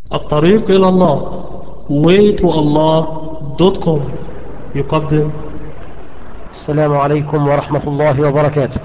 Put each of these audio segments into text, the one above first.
الطريق إلى الله waytoallah.com يقدم. السلام عليكم ورحمة الله وبركاته.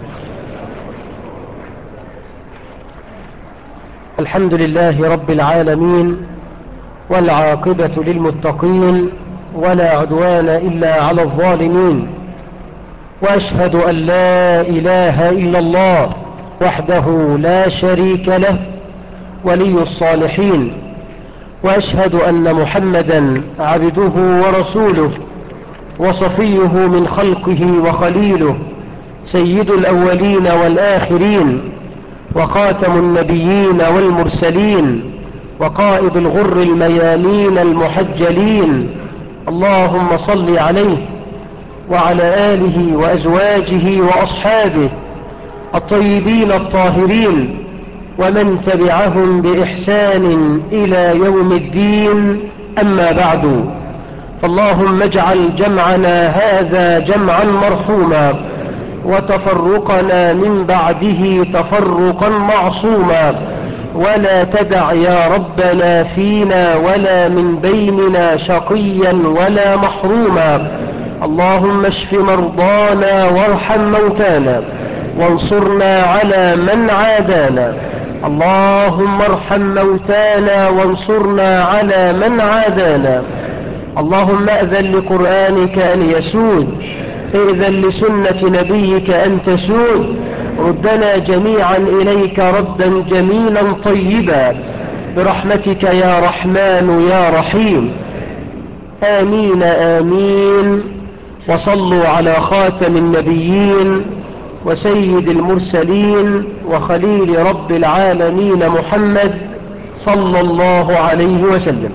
الحمد لله رب العالمين، والعاقبة للمتقين، ولا عدوان إلا على الظالمين، وأشهد أن لا إله إلا الله وحده لا شريك له ولي الصالحين، وأشهد أن محمدا عبده ورسوله وصفيه من خلقه وخليله، سيد الأولين والآخرين، وخاتم النبيين والمرسلين، وقائد الغر الميامين المحجلين. اللهم صل عليه وعلى آله وأزواجه وأصحابه الطيبين الطاهرين، ومن تبعهم بإحسان إلى يوم الدين. أما بعد، فاللهم اجعل جمعنا هذا جمعا مرحوما، وتفرقنا من بعده تفرقا معصوما، ولا تدع يا ربنا فينا ولا من بيننا شقيا ولا محروما. اللهم اشف مرضانا وارحم موتانا، وانصرنا على من عادانا. اللهم ارحم موتانا وانصرنا على من عادانا. اللهم أذن لقرآنك أن يسود، إذن لسنة نبيك أن تسود. ردنا جميعا إليك ردا جميلا طيبا برحمتك يا رحمن يا رحيم. آمين آمين. وصلوا على خاتم النبيين وسيد المرسلين وخليل رب العالمين محمد صلى الله عليه وسلم.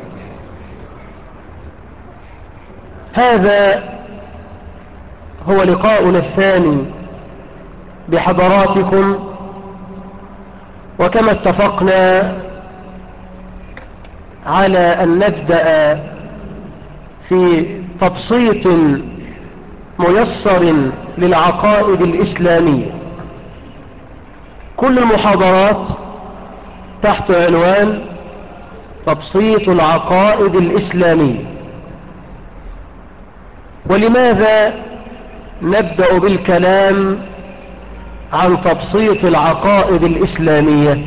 هذا هو لقاؤنا الثاني بحضراتكم، وكما اتفقنا على أن نبدأ في تبسيط ميسر للعقائد الإسلامية. كل المحاضرات تحت عنوان تبسيط العقائد الإسلامية. ولماذا نبدأ بالكلام عن تبسيط العقائد الإسلامية؟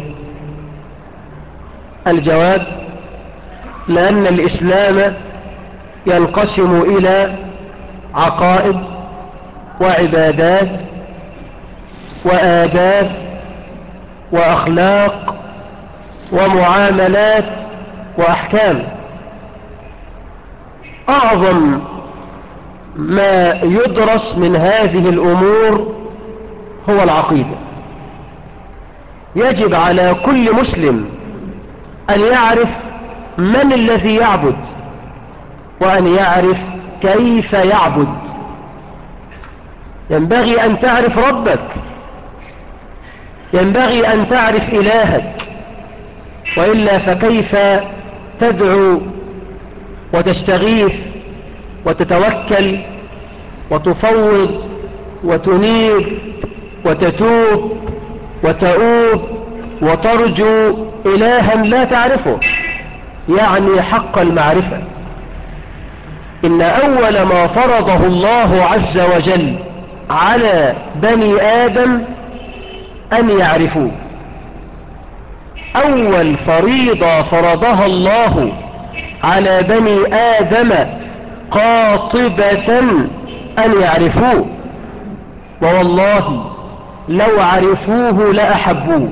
الجواب: لأن الإسلام ينقسم إلى عقائد وعبادات وآداب وأخلاق ومعاملات وأحكام. أعظم ما يدرس من هذه الأمور هو العقيدة. يجب على كل مسلم أن يعرف من الذي يعبد، وأن يعرف كيف يعبد. ينبغي أن تعرف ربك، ينبغي أن تعرف إلهك، وإلا فكيف تدعو وتستغيث وتتوكل وتفوض وتنيب وتتوب وتؤوب وترجو إلها لا تعرفه؟ يعني حق المعرفة. إن أول ما فرضه الله عز وجل على بني آدم أن يعرفوه. أول فريضة فرضها الله على بني آدم قاطبة أن يعرفوه، ووالله لو عرفوه لأحبوه،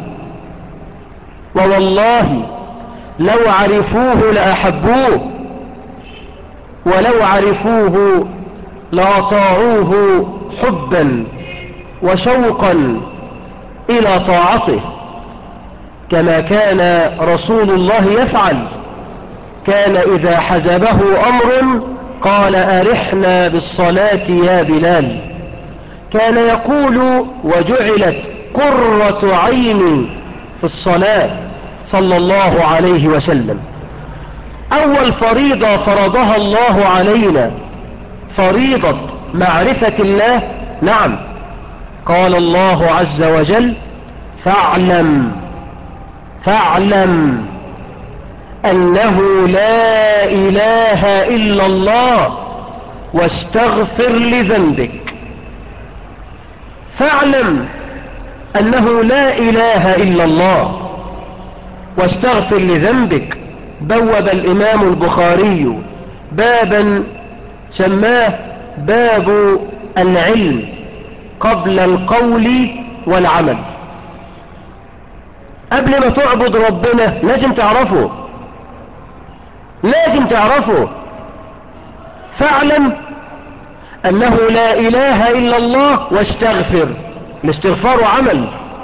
ووالله لو عرفوه لأحبوه، ولو عرفوه لأطاعوه حبا وشوقا إلى طاعته، كما كان رسول الله يفعل. كان إذا حزبه أمر قال: أرحنا بالصلاة يا بلال. كان يقول: وجعلت قرة عيني في الصلاة، صلى الله عليه وسلم. أول فريضة فرضها الله علينا فريضة معرفة الله. نعم، قال الله عز وجل: فاعلم أنه لا إله إلا الله واستغفر لذنبك. فاعلم أنه لا إله إلا الله واستغفر لذنبك. بوب الإمام البخاري بابا سماه باب العلم قبل القول والعمل. قبل ما تعبد ربنا لازم تعرفه، لازم تعرفه. فاعلم أنه لا إله إلا الله واستغفر. الاستغفار عمل،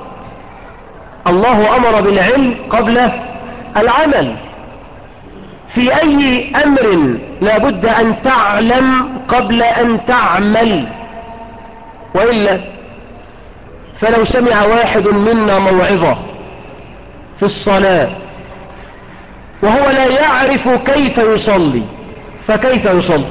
الله أمر بالعلم قبل العمل. في أي أمر لابد أن تعلم قبل أن تعمل، وإلا فلو سمع واحد منا موعظة في الصلاة وهو لا يعرف كيف يصلي، فكيف يصلي؟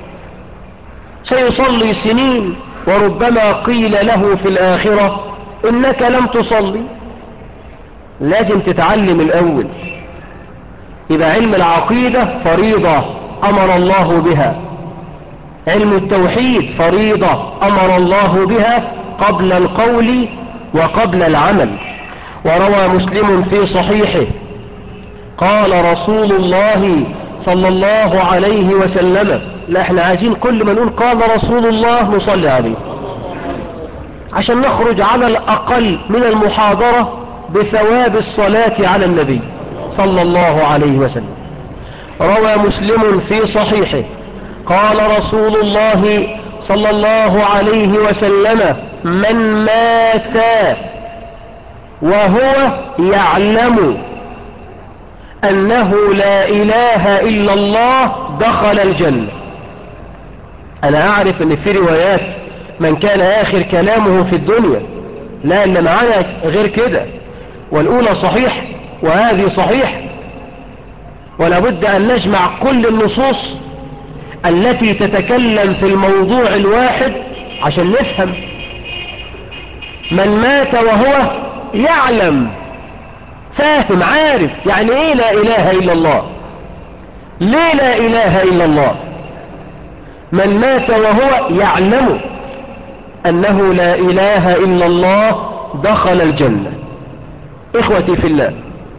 سيصلي سنين وربما قيل له في الآخرة إنك لم تصلي. لازم تتعلم الأول. يبقى علم العقيدة فريضة أمر الله بها، علم التوحيد فريضة أمر الله بها قبل القول وقبل العمل. وروى مسلم في صحيحه قال رسول الله صلى الله عليه وسلم. لا احنا عايزين كل ما نقول قال رسول الله نصلي عليه عشان نخرج على الأقل من المحاضرة بثواب الصلاة على النبي صلى الله عليه وسلم. روى مسلم في صحيحه قال رسول الله صلى الله عليه وسلم من مات وهو يعلم أنه لا إله إلا الله دخل الجنة. أنا أعرف أن في روايات من كان آخر كلامه في الدنيا، لا اللي معانا غير كده، والأولى صحيح وهذه صحيح. ولا بد أن نجمع كل النصوص التي تتكلم في الموضوع الواحد عشان نفهم. من مات وهو يعلم، فاهم عارف يعني ايه لا اله الا الله. ليه لا اله الا الله؟ من مات وهو يعلم انه لا اله الا الله دخل الجنة. اخوتي في الله،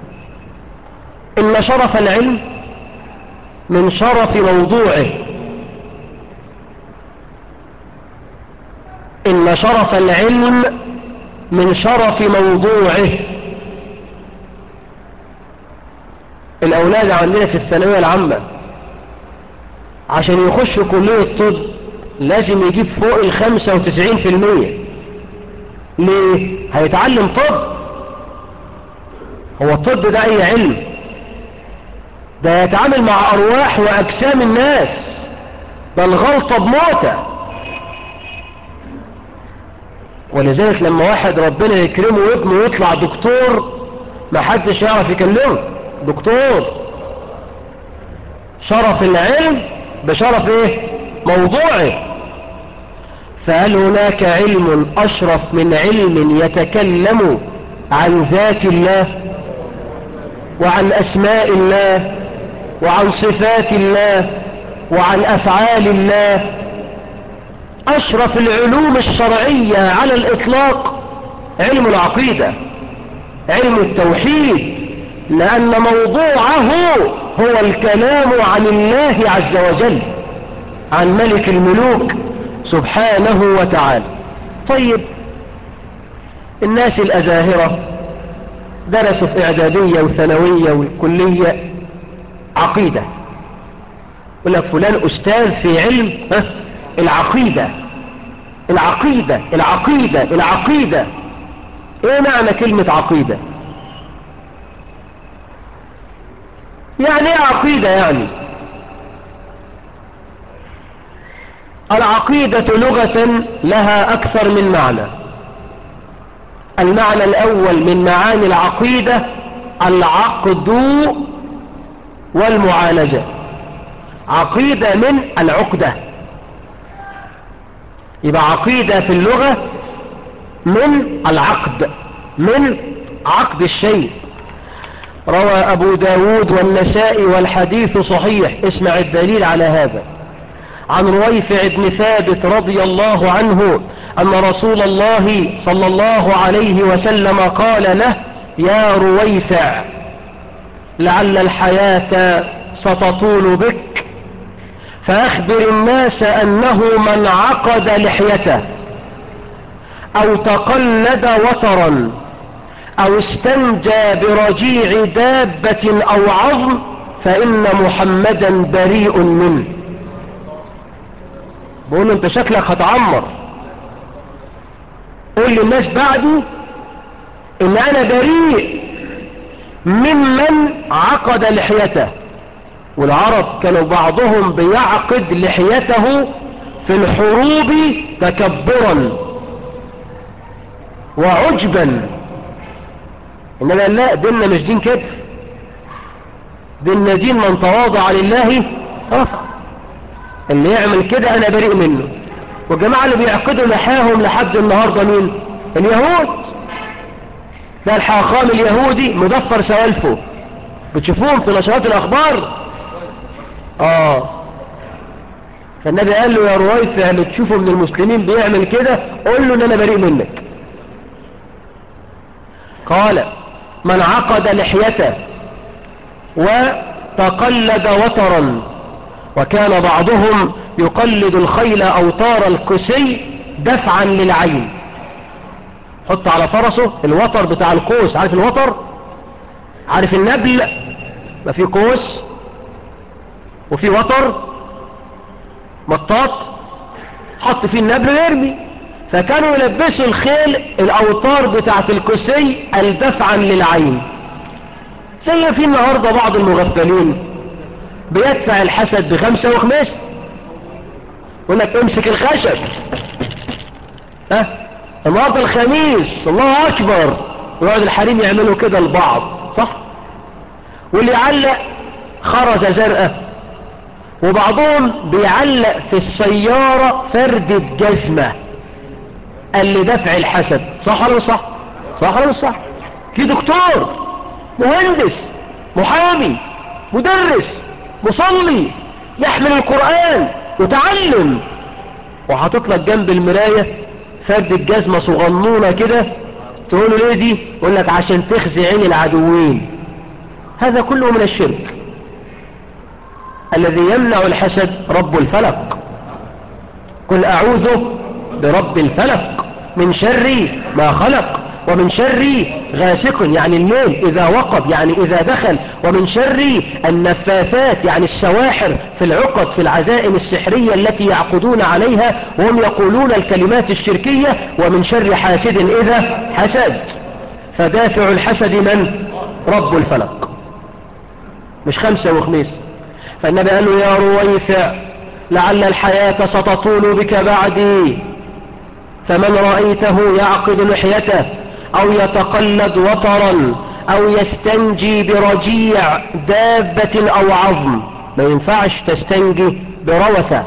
ان شرف العلم من شرف موضوعه. ان شرف العلم من شرف موضوعه. الأولاد عندنا في الثانوية العامة عشان يخش كلية الطب لازم يجيب فوق 95%. ليه؟ هيتعلم طب. هو الطب ده أي علم؟ ده يتعامل مع أرواح وأجسام الناس، ده الغلطة بموتة. ولذلك لما واحد ربنا يكرمه وابنه يطلع دكتور ما حدش يعرف يكلمه دكتور. شرف العلم بشرف ايه؟ موضوعه. فهل هناك علم اشرف من علم يتكلم عن ذات الله وعن اسماء الله وعن صفات الله وعن افعال الله؟ اشرف العلوم الشرعية على الاطلاق علم العقيدة، علم التوحيد، لأن موضوعه هو الكلام عن الله عز وجل، عن ملك الملوك سبحانه وتعالى. طيب الناس الأزاهرة درسوا في إعدادية وثانوية والكلية عقيدة، يقول لك فلان أستاذ في علم العقيدة. العقيدة العقيدة العقيدة. ايه معنى كلمة عقيدة؟ يعني ايه عقيدة؟ يعني العقيدة لغة لها أكثر من معنى. المعنى الأول من معاني العقيدة العقد والمعالجة. عقيدة من العقدة، يبقى عقيدة في اللغة من العقد، من عقد الشيء. روى أبو داود والنسائي والحديث صحيح. اسمع الدليل على هذا. عن رويفع بن ثابت رضي الله عنه أن رسول الله صلى الله عليه وسلم قال له: يا رويفع، لعل الحياة ستطول بك، فأخبر الناس أنه من عقد لحيته أو تقلد وترا أو استنجى برجيع دابة أو عظم فإن محمدا بريء منه. بقول له: انت شكلك هتعمر، قول للناس بعدي ان انا بريء ممن عقد لحيته. والعرب كانوا بعضهم بيعقد لحيته في الحروب تكبرا وعجبا، انما لا، ديننا مش دين كبر، ديننا دين من تواضع لله رفع. اللي يعمل كده انا بريء منه. والجماعة اللي بيعقدوا لحاهم لحد النهاردة مين؟ اليهود. ده الحاخام اليهودي مدفر سوالفه، بتشوفوهم في نشرات الاخبار. فالنبي قال له: يا رويفع، اللي تشوفه من المسلمين بيعمل كده قول له ان انا بريء منك. قال: من عقد لحيته وتقلد وترا. وكان بعضهم يقلد الخيل أوتار الكسي دفعا للعين. حط على فرسه الوتر بتاع القوس. عارف الوتر؟ عارف النبل؟ ما في قوس وفي وتر مطاط، حط فيه النبل ويرمي. فكانوا يلبسوا الخيل الأوتار بتاعت الكسي الدفعا للعين. زي في النهاردة بعض المغفلين بيدفع الحسد ب5 وخميس، يقول لك امسك الخشب، النهارده الخميس، الله اكبر، ويقعد الحريم يعملوا كده لبعض، صح؟ واللي يعلق خرزة زرقاء، وبعضهم بيعلق في السيارة فردة جزمة اللي دفع الحسد. صح ولا مش صح؟ صح ولا مش صح؟ في دكتور، مهندس، محامي، مدرس، مصلي، يحمل القرآن وتعلم، وحاطط لك جنب المراية فردة جزمة صغنونة كده، تقول له: ليه دي؟ يقول لك: عشان تخزي عين العدوين. هذا كله من الشرك. الذي يمنع الحسد رب الفلق. قل أعوذ برب الفلق من شر ما خلق، ومن شر غاسق يعني الليل إذا وقب يعني إذا دخل، ومن شر النفاثات يعني السواحر في العقد في العزائم السحرية التي يعقدون عليها وهم يقولون الكلمات الشركية، ومن شر حاسد إذا حسد. فدافع الحسد من؟ رب الفلق، مش 5 وخميس. فالنبي قال له: يا رويفع، لعل الحياة ستطول بك بعدي، فمن رأيته يعقد لحيته أو يتقلد وترا أو يستنجي برجيع دابة أو عظم. ما ينفعش تستنجي بروثة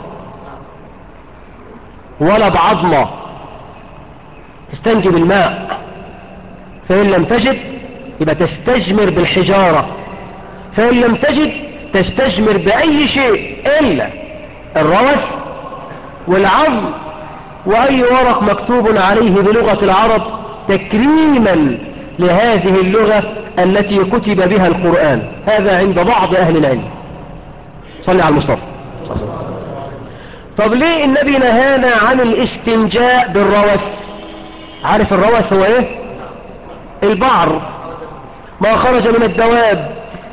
ولا بعظمة، تستنجي بالماء. فإن لم تجد يبقى تستجمر بالحجارة، فإن لم تجد تستجمر بأي شيء إلا الروث والعظم وأي ورق مكتوب عليه بلغة العرب تكريما لهذه اللغة التي كتب بها القرآن. هذا عند بعض أهل العلم. صلي على المصطفى. طب ليه النبي نهانا عن الاستنجاء بالروث؟ عارف الروث هو ايه؟ البعر، ما خرج من الدواب.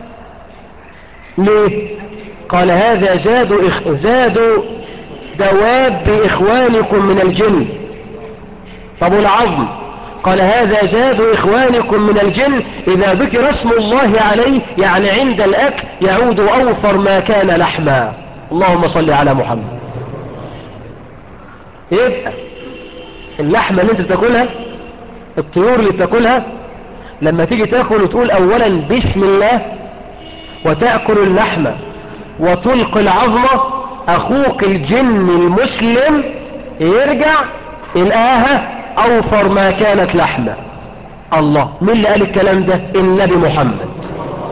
ليه؟ قال: هذا زاد دواب بإخوانكم من الجن. طب والعظم؟ قال: هذا زاد إخوانكم من الجن، إذا ذكر اسم الله عليه يعني عند الأكل يعود أوفر ما كان لحما. اللهم صل على محمد. يبقى اللحمة اللي انت بتاكلها، الطيور اللي بتاكلها، لما تيجي تاكل وتقول أولا بسم الله وتأكل اللحمة وتلقي العظمة، أخوك الجن المسلم يرجع يلقاها أوفر ما كانت لحمة. الله، مين اللي قال الكلام ده؟ النبي محمد.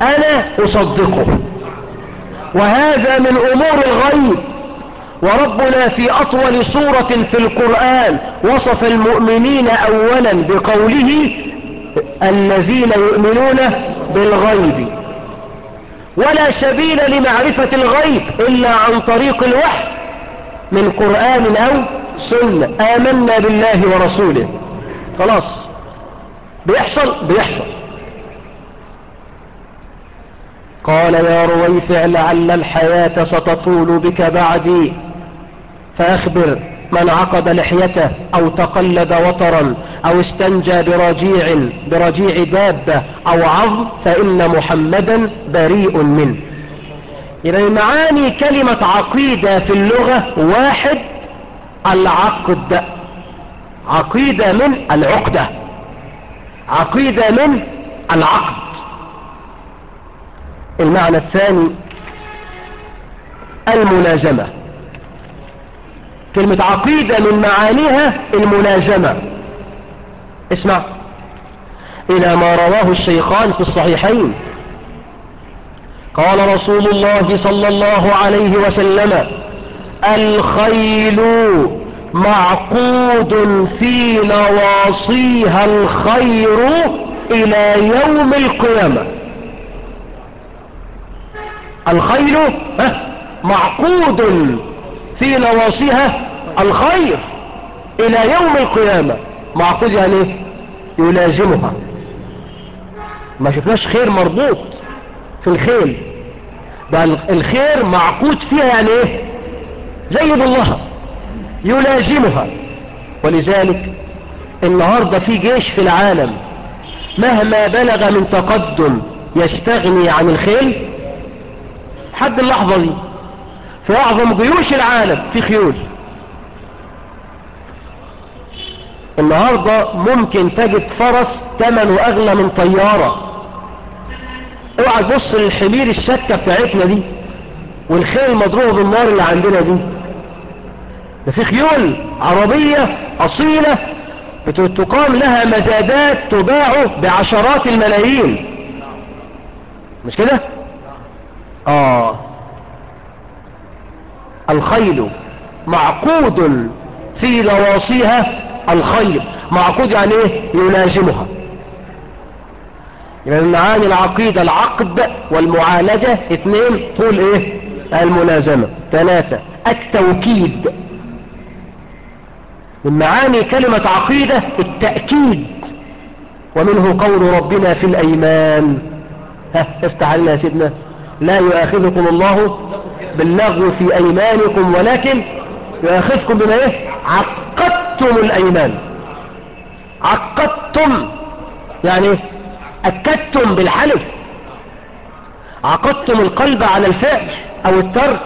أنا أصدقه، وهذا من أمور الغيب. وربنا في أطول سورة في القرآن وصف المؤمنين أولا بقوله الذين يؤمنون بالغيب، ولا سبيل لمعرفة الغيب إلا عن طريق الوحي من قرآن أو سنة. آمنا بالله ورسوله، خلاص بيحصل. قال يا رويفع لعل الحياة ستطول بك بعدي، فأخبر من عقد لحيته أو تقلد وطرا أو استنجى برجيع دابة أو عظم فإن محمدا بريء منه. إذا معاني كلمة عقيدة في اللغة: واحد، العقد، عقيدة من العقدة، عقيدة من العقد. المعنى الثاني الملازمة. كلمة عقيدة من معانيها الملازمة. اسمع إلى ما رواه الشيخان في الصحيحين. قال رسول الله صلى الله عليه وسلم: الخيل معقود في نواصيها الخير إلى يوم القيامة. الخيل معقود في نواصيها الخير إلى يوم القيامة. معقود يعني ايه؟ يلازمها. ما شفناش خير مربوط في الخيل، ده الخير معقود فيها يعني ايه؟ زي بالله يلازمها. ولذلك النهاردة في جيش في العالم مهما بلغ من تقدم يستغني عن الخيل. حد اللحظة دي في أعظم جيوش العالم في خيول. النهاردة ممكن تجد فرس ثمنه أغلى من طيارة. اوعى تبص للحمير الشكة بتاعتنا دي والخيل المضروبة بالنار اللي عندنا دي. ده في خيول عربية أصيلة تقام لها مزادات تباع بعشرات الملايين، مش كده؟ الخيل معقود في نواصيها الخير. معقود يعني ايه؟ يلازمها. يعني معاني العقيدة العقد والمعالجة. 2 طول ايه؟ الملازمة. 3 التوكيد. من معاني كلمة عقيدة التأكيد، ومنه قول ربنا في الأيمان. افتح علينا يا سيدنا: لا يؤاخذكم الله باللغو في أيمانكم ولكن يؤاخذكم بما ايه؟ عقدتم الأيمان. عقدتم يعني ايه؟ أكدتم بالحلف، عقدتم القلب على الفعل أو الترك.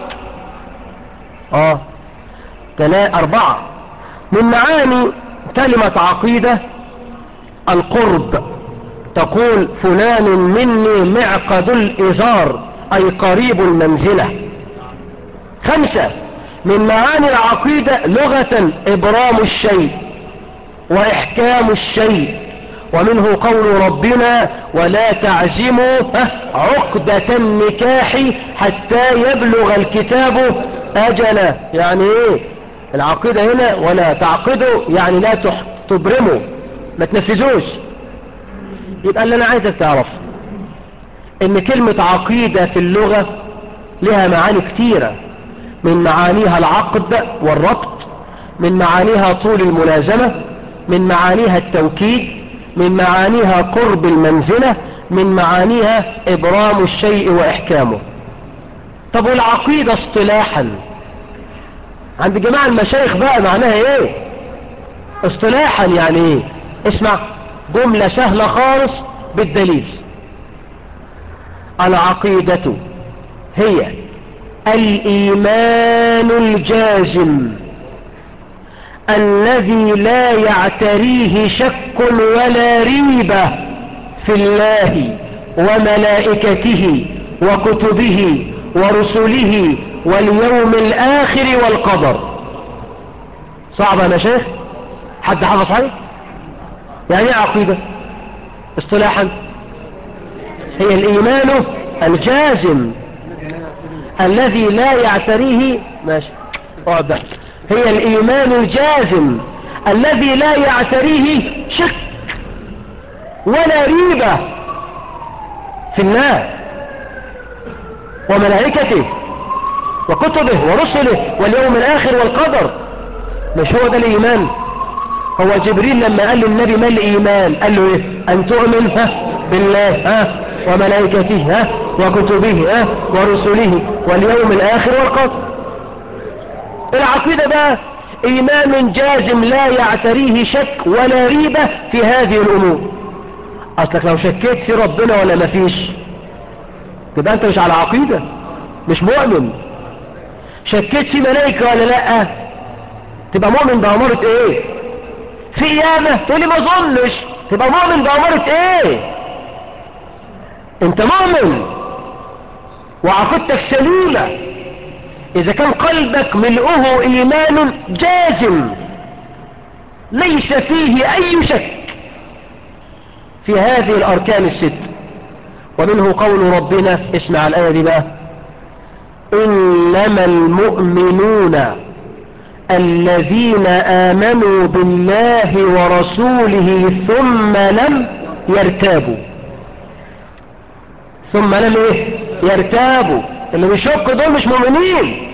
4 من معاني كلمة عقيدة القرب. تقول فلان مني معقد الإزار، أي قريب المنزلة. 5 من معاني العقيدة لغة إبرام الشيء وإحكام الشيء، ومنه قول ربنا: ولا تعزموا عقدة النكاح حتى يبلغ الكتاب أجله. يعني ايه العقيدة هنا؟ ولا تعقدوا يعني لا تبرموا، ما تنفذوش. يبقى اللي انا عايزك تعرف ان كلمة عقيدة في اللغة لها معاني كتيرة. من معانيها العقد والربط، من معانيها طول الملازمة، من معانيها التوكيد، من معانيها قرب المنزلة، من معانيها إبرام الشيء وإحكامه. طب والعقيدة اصطلاحا عند جماعة المشايخ بقى معناها ايه؟ اصطلاحا يعني ايه؟ اسمع جملة سهلة خالص بالدليل: العقيدة هي الإيمان الجازم الذي لا يعتريه شك ولا ريبة في الله وملائكته وكتبه ورسله واليوم الآخر والقدر. صعب يا شيخ؟ حد حفظ حاجة؟ يعني ايه عقيدة اصطلاحا؟ هي الإيمان الجازم الذي لا يعتريه ماشي واضح. هي الإيمان الجازم الذي لا يعتريه شك ولا ريبة في الله وملائكته وكتبه ورسله واليوم الآخر والقدر. مش هو ده الإيمان؟ هو جبريل لما قال للنبي ما الإيمان قال له إيه؟ أن تؤمن بالله وملائكته وكتبه ورسله واليوم الآخر والقدر. العقيدة بقى إيمان جازم لا يعتريه شك ولا ريبة في هذه الأمور. أصلك لو شكيت في ربنا ولا مفيش تبقى أنت مش على عقيدة، مش مؤمن. شكيت في ملائكة ولا لا تبقى مؤمن بأمارة إيه؟ في قيامة تقولي ما ظنش، تبقى مؤمن بأمارة إيه؟ أنت مؤمن وعقيدتك سليمة إذا كان قلبك ملؤه إيمان جازم ليس فيه أي شك في هذه الأركان الست. ومنه قول ربنا، اسمع الآية دي بقى: إنما المؤمنون الذين آمنوا بالله ورسوله ثم لم يرتابوا. ثم لم ايه؟ يرتابوا. اللي بيشك دول مش مؤمنين.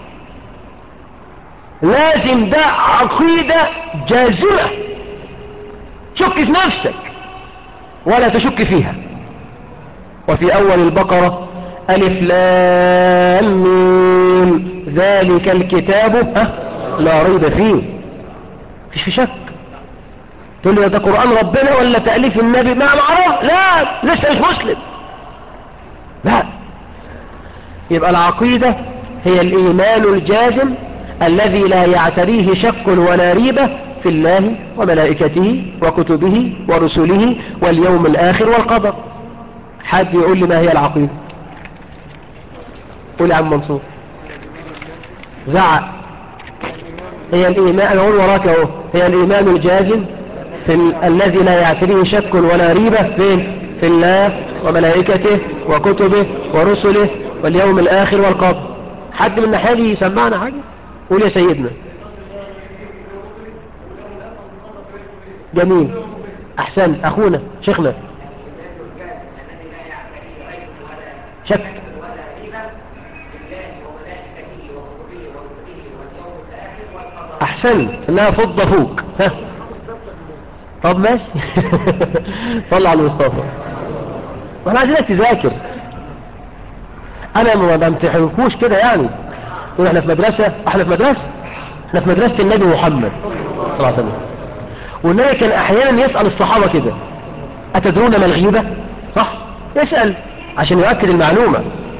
لازم ده عقيدة جازمة، شك في نفسك ولا تشك فيها. وفي أول البقرة ألف لام ميم ذلك الكتاب لا ريب فيه. مفيش في شك. تقول لي ده قرآن ربنا ولا تأليف النبي؟ ما معروف. لا لسه مش مسلم. لا. يبقى العقيدة هي الإيمان الجازم الذي لا يعتريه شك ولا ريبة في الله وملائكته وكتبه ورسله واليوم الآخر والقدر. حد يقول لي ما هي العقيدة؟ قول يا عم منصور. زعق. هي الإيمان، أنا أقول وراك أهو، هي الإيمان الجازم الذي لا يعتريه شك ولا ريبة في الله وملائكته وكتبه ورسله واليوم الآخر والقبر. حد من الناحية دي يسمعنا حاجة؟ قول يا سيدنا. جميل، أحسن أخونا شيخنا. شك. أحسن إنها فضة فوق. طب ماشي. طلع على المصطفى. وانا عايزينك تذاكر. انا ما بمتحنكوش كده يعني. تقول احنا في مدرسة، احنا في مدرسة النبي محمد صلى الله عليه وسلم. والنبي كان احيانا يسأل الصحابة كده: اتدرون ما الغيبة؟ صح؟ يسأل عشان يؤكد المعلومة.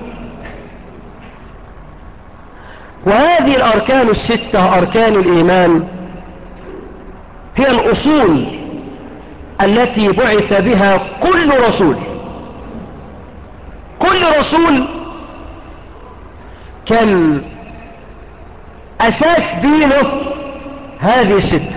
وهذه الاركان الستة اركان الايمان هي الاصول التي بعث بها كل رسول. كل رسول كان أساس دينه هذه الستة.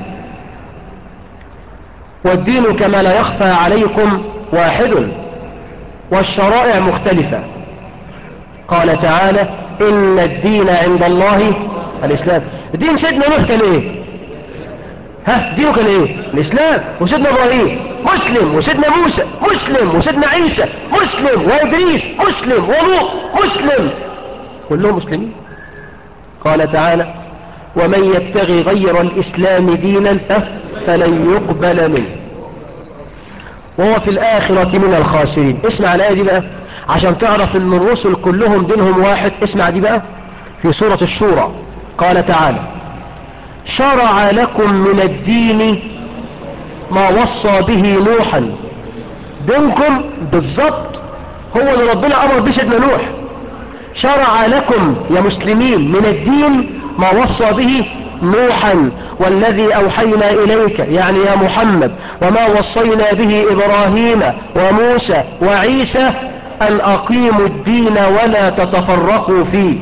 والدين كما لا يخفى عليكم واحد والشرائع مختلفة. قال تعالى: إن الدين عند الله الإسلام. دين سيدنا نوح كان إيه؟ دينه كان إيه؟ الإسلام. وسيدنا إبراهيم مسلم، وسيدنا موسى مسلم، وسيدنا عيسى مسلم، وإدريس مسلم، ولوط مسلم، كلهم مسلمين. قال تعالى: ومن يبتغي غير الإسلام دينا فلن يقبل منه وهو في الآخرة من الخاسرين. اسمع الآية دي بقى عشان تعرف ان الرسل كلهم دينهم واحد. اسمع دي بقى في سورة الشورى. قال تعالى: شرع لكم من الدين ما وصى به نوحا. دينكم بالضبط هو اللي ربنا أمر به سيدنا نوح. شرع لكم يا مسلمين من الدين ما وصى به نوحا والذي أوحينا إليك، يعني يا محمد، وما وصينا به إبراهيم وموسى وعيسى أن أقيموا الدين ولا تتفرقوا فيه.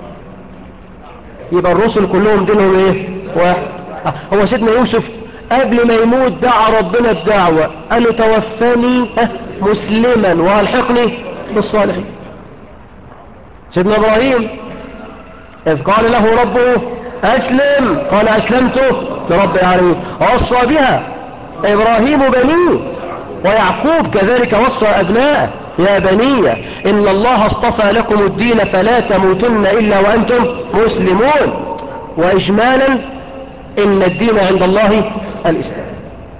يبقى الرسل كلهم دينهم ايه؟ واحد. هو سيدنا يوسف قبل ما يموت دعا ربنا الدعوة، قال له: توفني مسلما والحقني بالصالحين. سيدنا إبراهيم إذ قال له ربه أسلم قال أسلمت لرب العالمين، ووصى بها إبراهيم بنيه، ويعقوب كذلك وصى أبناءه يا بني إن الله اصطفى لكم الدين فلا تموتن إلا وأنتم مسلمون. وإجمالا إن الدين عند الله الإسلام.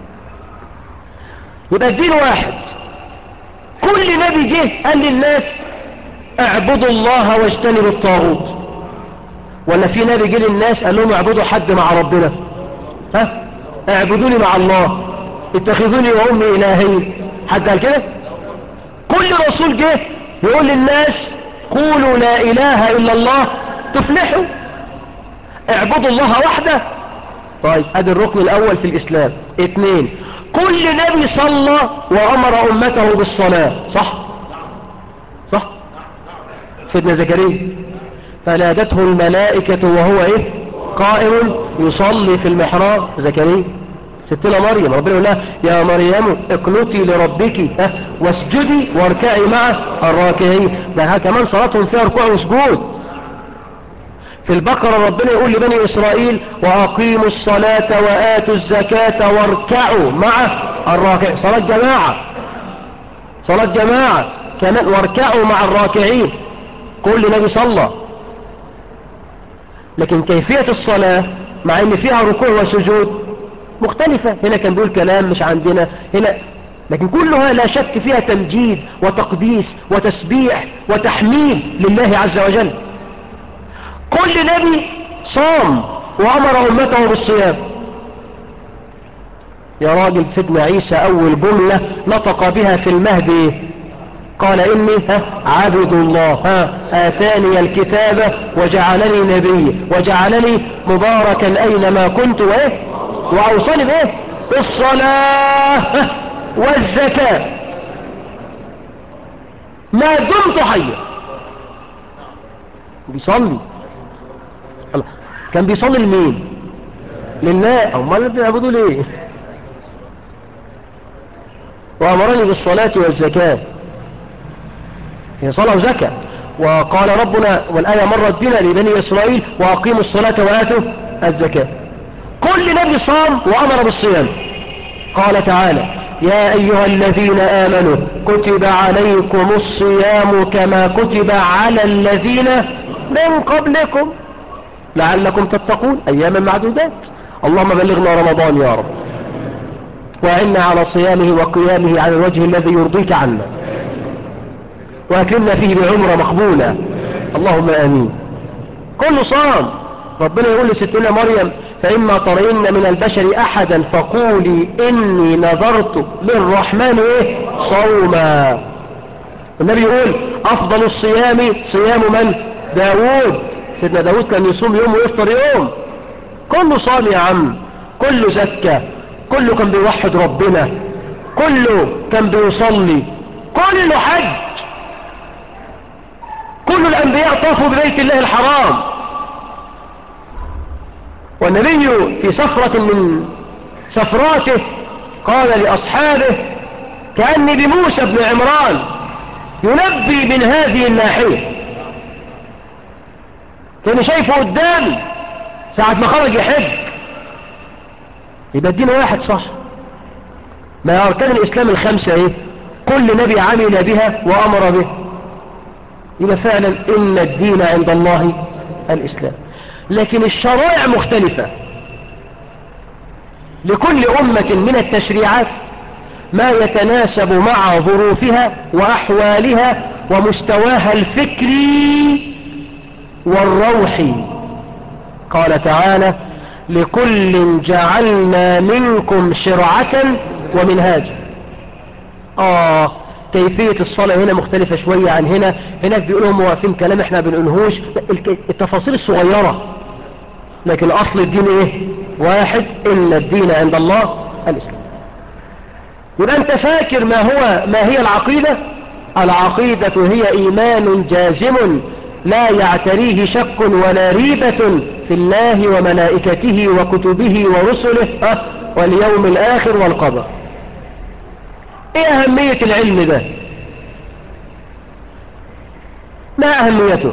يبقى الدين واحد. كل نبي جه قال للناس اعبدوا الله واجتنبوا الطاغوت، ولا في نبي جه للناس قال لهم اعبدوا حد مع ربنا؟ ها؟ اعبدوني مع الله، اتخذوني وامي الهين، حد قال كده؟ كل رسول جه يقول للناس قولوا لا اله الا الله تفلحوا، اعبدوا الله وحده. طيب ادي الركن الاول في الاسلام. 2، كل نبي صلى وامر امته بالصلاة، صح؟ صح؟ سيدنا زكريا فنادته الملائكة وهو ايه؟ قائم يصلي في المحراب. زكريا. ستنا مريم ربنا يقول لها يا مريم اقنتي لربك واسجدي واركعي مع الراكعين. ده كمان صلاتهم فيها ركوع وسجود. في البقرة ربنا يقول لبني إسرائيل وأقيموا الصلاة وآتوا الزكاة واركعوا مع الراكعين. صلاة جماعة، صلاة جماعة كمان، واركعوا مع الراكعين. كل نبي صلى، لكن كيفية الصلاة مع ان فيها ركوع وسجود مختلفة. هنا كان بيقول كلام مش عندنا هنا، لكن كلها لا شك فيها تمجيد وتقديس وتسبيح وتحميد لله عز وجل. كل نبي صام وأمر أمته بالصيام. يا راجل سيدنا عيسى أول جملة نطق بها في المهد قال إني عبد الله آتاني الكتاب وجعلني نبي وجعلني مباركا أينما كنت وأوصاني بإيه؟ بالصلاة والزكاة ما دمت حيا. بيصلي. كان بيصلي لمين؟ لله. امال بيعبدوا ليه؟ وامرني بالصلاة والزكاة، هي صلاة وزكاة. وقال ربنا والآية مرت بنا لبني إسرائيل وأقيموا الصلاة وآتوا الزكاة. كل نبي صام وأمر بالصيام. قال تعالى يا أيها الذين آمنوا كتب عليكم الصيام كما كتب على الذين من قبلكم لعلكم تتقون أياما معدودات. اللهم بلغنا رمضان يا رب، وأعنا على صيامه وقيامه على الوجه الذي يرضيك عنا، وأكرمنا فيه بعمرة مقبولة، اللهم آمين. كل صام. ربنا يقول لستنا مريم فإما ترين من البشر أحدا فقولي إني نذرت للرحمن صوما. النبي يقول أفضل الصيام صيام من؟ داود. سيدنا داود كان يصوم يوم ويفطر يوم. كله صام يا عم، كله زكى، كله كان بيوحد ربنا، كله كان بيصلي، كله حج. كل الأنبياء طافوا ببيت الله الحرام. والنبي في سفرة من سفراته قال لأصحابه كأني بموسى بن عمران ينبي من هذه الناحية. كان شايفه قدامي ساعة ما خرج يحج. يبقى الدين واحد صح. ما أركان الإسلام الخمسة ايه؟ كل نبي عمل بها وأمر به. يبقى فعلا إن الدين عند الله الإسلام. لكن الشرائع مختلفة. لكل أمة من التشريعات ما يتناسب مع ظروفها وأحوالها ومستواها الفكري والروحي. قال تعالى لكل جعلنا منكم شرعة ومنهاجا. كيفية الصلاة هنا مختلفة شوية عن هنا. هناك بيقولوا هم واقفين كلام احنا بنقولهوش، التفاصيل الصغيرة، لكن اصل الدين ايه؟ واحد. ان الدين عند الله الاسلام. يبقى انت فاكر ما هي العقيدة؟ العقيدة هي ايمان جازم لا يعتريه شك ولا ريبة في الله وملائكته وكتبه ورسله واليوم الاخر والقدر. ايه اهمية العلم ده؟ ما اهميته؟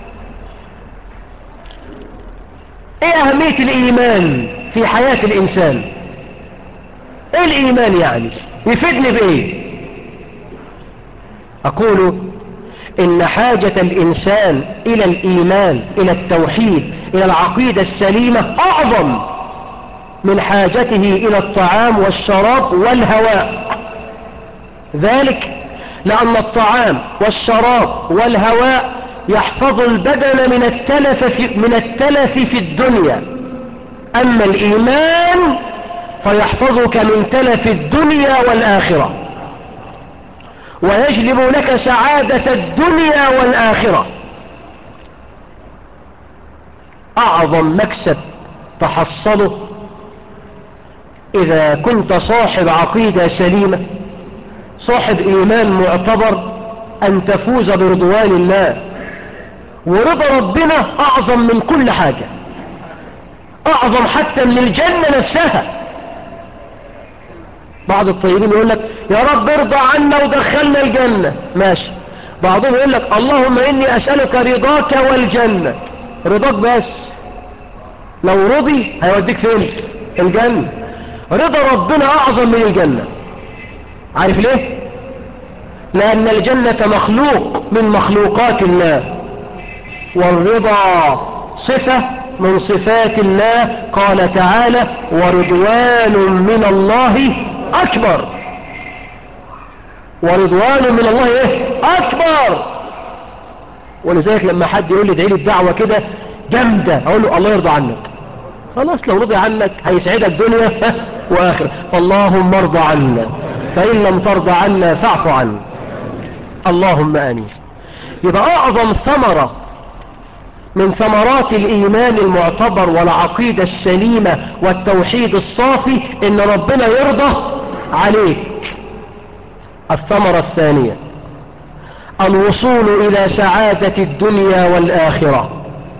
ايه اهمية الايمان في حياة الانسان؟ ايه الايمان يعني؟ يفيدني بايه؟ اقول ان حاجة الانسان الى الايمان، الى التوحيد، الى العقيدة السليمة اعظم من حاجته الى الطعام والشراب والهواء. ذلك لان الطعام والشراب والهواء يحفظ البدن من التلف في الدنيا، اما الايمان فيحفظك من تلف الدنيا والاخرة، ويجلب لك سعادة الدنيا والآخرة. أعظم مكسب تحصله إذا كنت صاحب عقيدة سليمة، صاحب إيمان معتبر، أن تفوز برضوان الله. ورضا ربنا أعظم من كل حاجة، أعظم حتى من الجنة نفسها. بعض الطيبين يقول لك يا رب ارضى عنا ودخلنا الجنة، ماشي. بعضهم يقول لك اللهم إني أسألك رضاك والجنة. رضاك بس، لو رضي هيوديك فين؟ الجنة. رضا ربنا أعظم من الجنة. عارف ليه؟ لأن الجنة مخلوق من مخلوقات الله، والرضا صفة من صفات الله. قال تعالى ورضوان من الله أكبر. ورضوان من الله إيه؟ أكبر. ولذلك لما حد يقول لي ادعي لي الدعوة كده جامدة، أقول له الله يرضى عنك. خلاص، لو رضي عنك هيسعدك دنيا وآخرة. فاللهم ارضى عنا، فإن لم ترضى عنا فاعف عنا. اللهم آمين. يبقى أعظم ثمرة من ثمرات الإيمان المعتبر والعقيدة السليمة والتوحيد الصافي إن ربنا يرضى عليك. الثمرة الثانية الوصول إلى سعادة الدنيا والآخرة.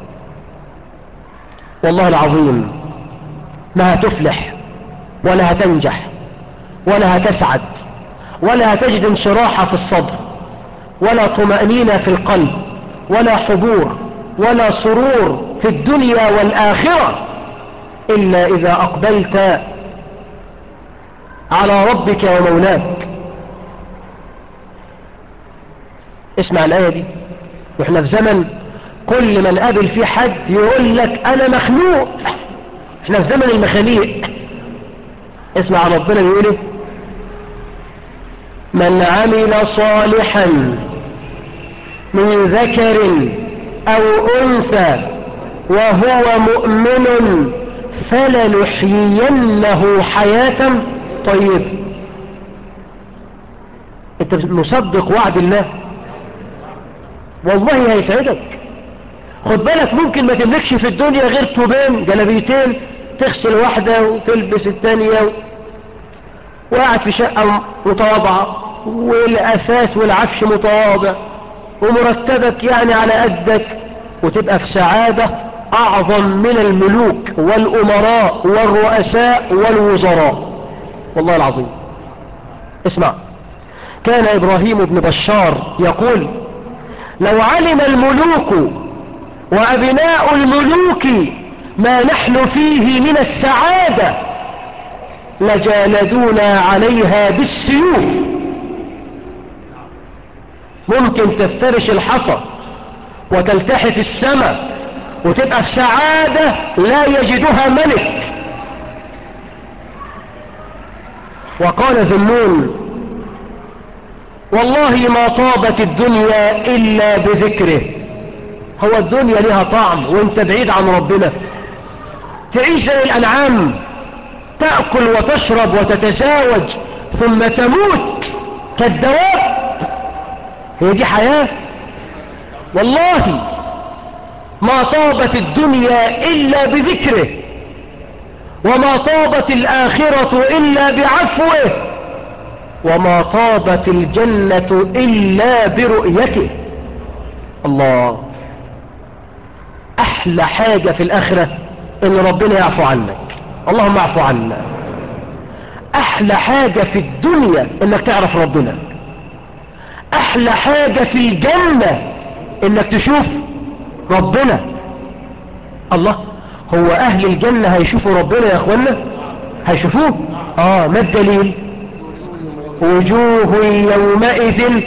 والله العظيم ما هتفلح ولا هتنجح ولا هتسعد ولا هتجد انشراح في الصدر ولا طمأنينة في القلب ولا حبور ولا سرور في الدنيا والآخرة إلا إذا أقبلت على ربك ومولاك. اسمع الآية دي. واحنا في زمن كل من قابل فيه حد يقول لك أنا مخلوق. احنا في زمن المخاليق. اسمع ربنا بيقول ايه؟ من عمل صالحا من ذكر أو أنثى وهو مؤمن فلنحيينه حياة طيبة. انت مصدق وعد الله؟ والله هيسعدك. خد بالك، ممكن ما تملكش في الدنيا غير توبين جلبيتين، تغسل واحدة وتلبس الثانية وقاعد في شقة متواضعة والأساس والعفش متواضع ومرتبك يعني على قدك، وتبقى في سعادة أعظم من الملوك والأمراء والرؤساء والوزراء. والله العظيم. اسمع، كان إبراهيم بن بشار يقول لو علم الملوك وأبناء الملوك ما نحن فيه من السعادة لجالدونا عليها بالسيوف. ممكن تفترش الحصى وتلتحف السماء وتبقى في سعادة لا يجدها ملك. وقال ذنون والله ما طابت الدنيا إلا بذكره. هو الدنيا لها طعم وانت بعيد عن ربنا؟ تعيش زي الأنعام، تأكل وتشرب وتتزاوج ثم تموت كالدواب. هي دي حياة؟ والله ما طابت الدنيا إلا بذكره، وما طابت الآخرة إلا بعفوه، وما طابت الجنة إلا برؤيته. الله، أحلى حاجة في الآخرة إن ربنا يعفو عنك. اللهم اعفو عنا. احلى حاجة في الدنيا انك تعرف ربنا، احلى حاجة في الجنة انك تشوف ربنا. الله، هو اهل الجنة هيشوفوا ربنا يا اخوانا؟ هيشوفوه. ما الدليل؟ وجوه يومئذ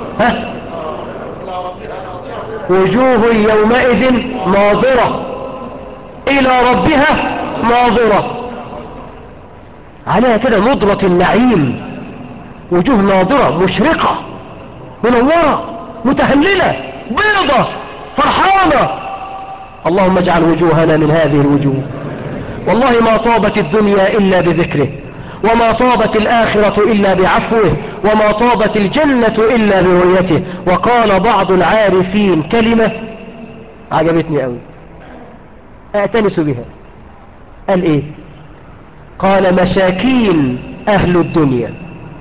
وجوه يومئذ ناظرة الى ربها ناظرة، عليها كده نضرة النعيم، وجوه ناظرة مشرقة منورة متهللة بيضة فرحانة. اللهم اجعل وجوهنا من هذه الوجوه. والله ما طابت الدنيا إلا بذكره، وما طابت الآخرة إلا بعفوه، وما طابت الجنة إلا برؤيته. وقال بعض العارفين كلمة عجبتني قوي أأتنس بها، قال إيه؟ قال مساكين أهل الدنيا،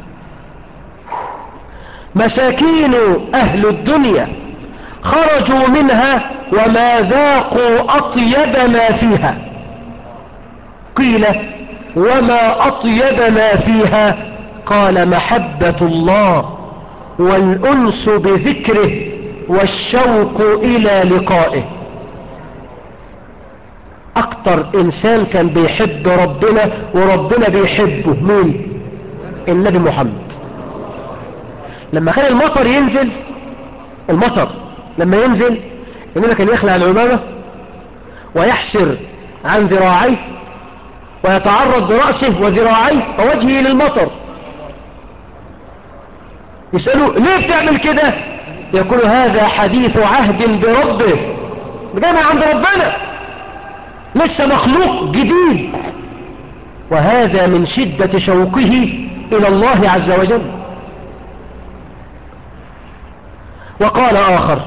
مساكين أهل الدنيا خرجوا منها وما ذاقوا أطيب ما فيها. قيل وما أطيب ما فيها؟ قال محبة الله والأنس بذكره والشوق إلى لقائه. أكتر إنسان كان بيحب ربنا وربنا بيحبه مين؟ النبي محمد. لما كان المطر ينزل، المطر لما ينزل النبي كان يخلع العمامة ويحسر عن ذراعيه ويتعرض برأسه وذراعيه ووجهه للمطر. يسألوا ليه بتعمل كده؟ يقول هذا حديث عهد بربه، جاي عند ربنا، لسه مخلوق جديد، وهذا من شدة شوقه إلى الله عز وجل. وقال آخر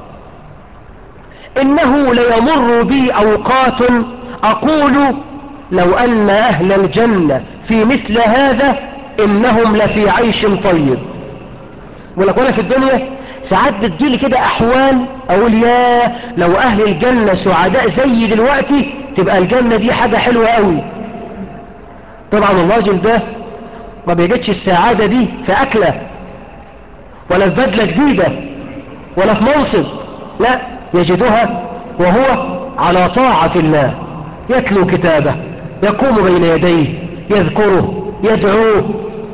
إنه ليمر بي أوقات أقول لو أن أهل الجنة في مثل هذا إنهم لفي عيش طيب. ولك وانا في الدنيا ساعات بتجيلي كده أحوال أقول يا لو أهل الجنة سعداء زي دلوقتي تبقى الجنة دي حاجة حلوة قوي. طبعا الراجل ده ما بيجدش السعادة دي في أكلة ولا في بدلة جديدة ولا في منصب، لا، يجدها وهو على طاعة الله، يتلو كتابه، يقوم بين يديه، يذكره، يدعوه.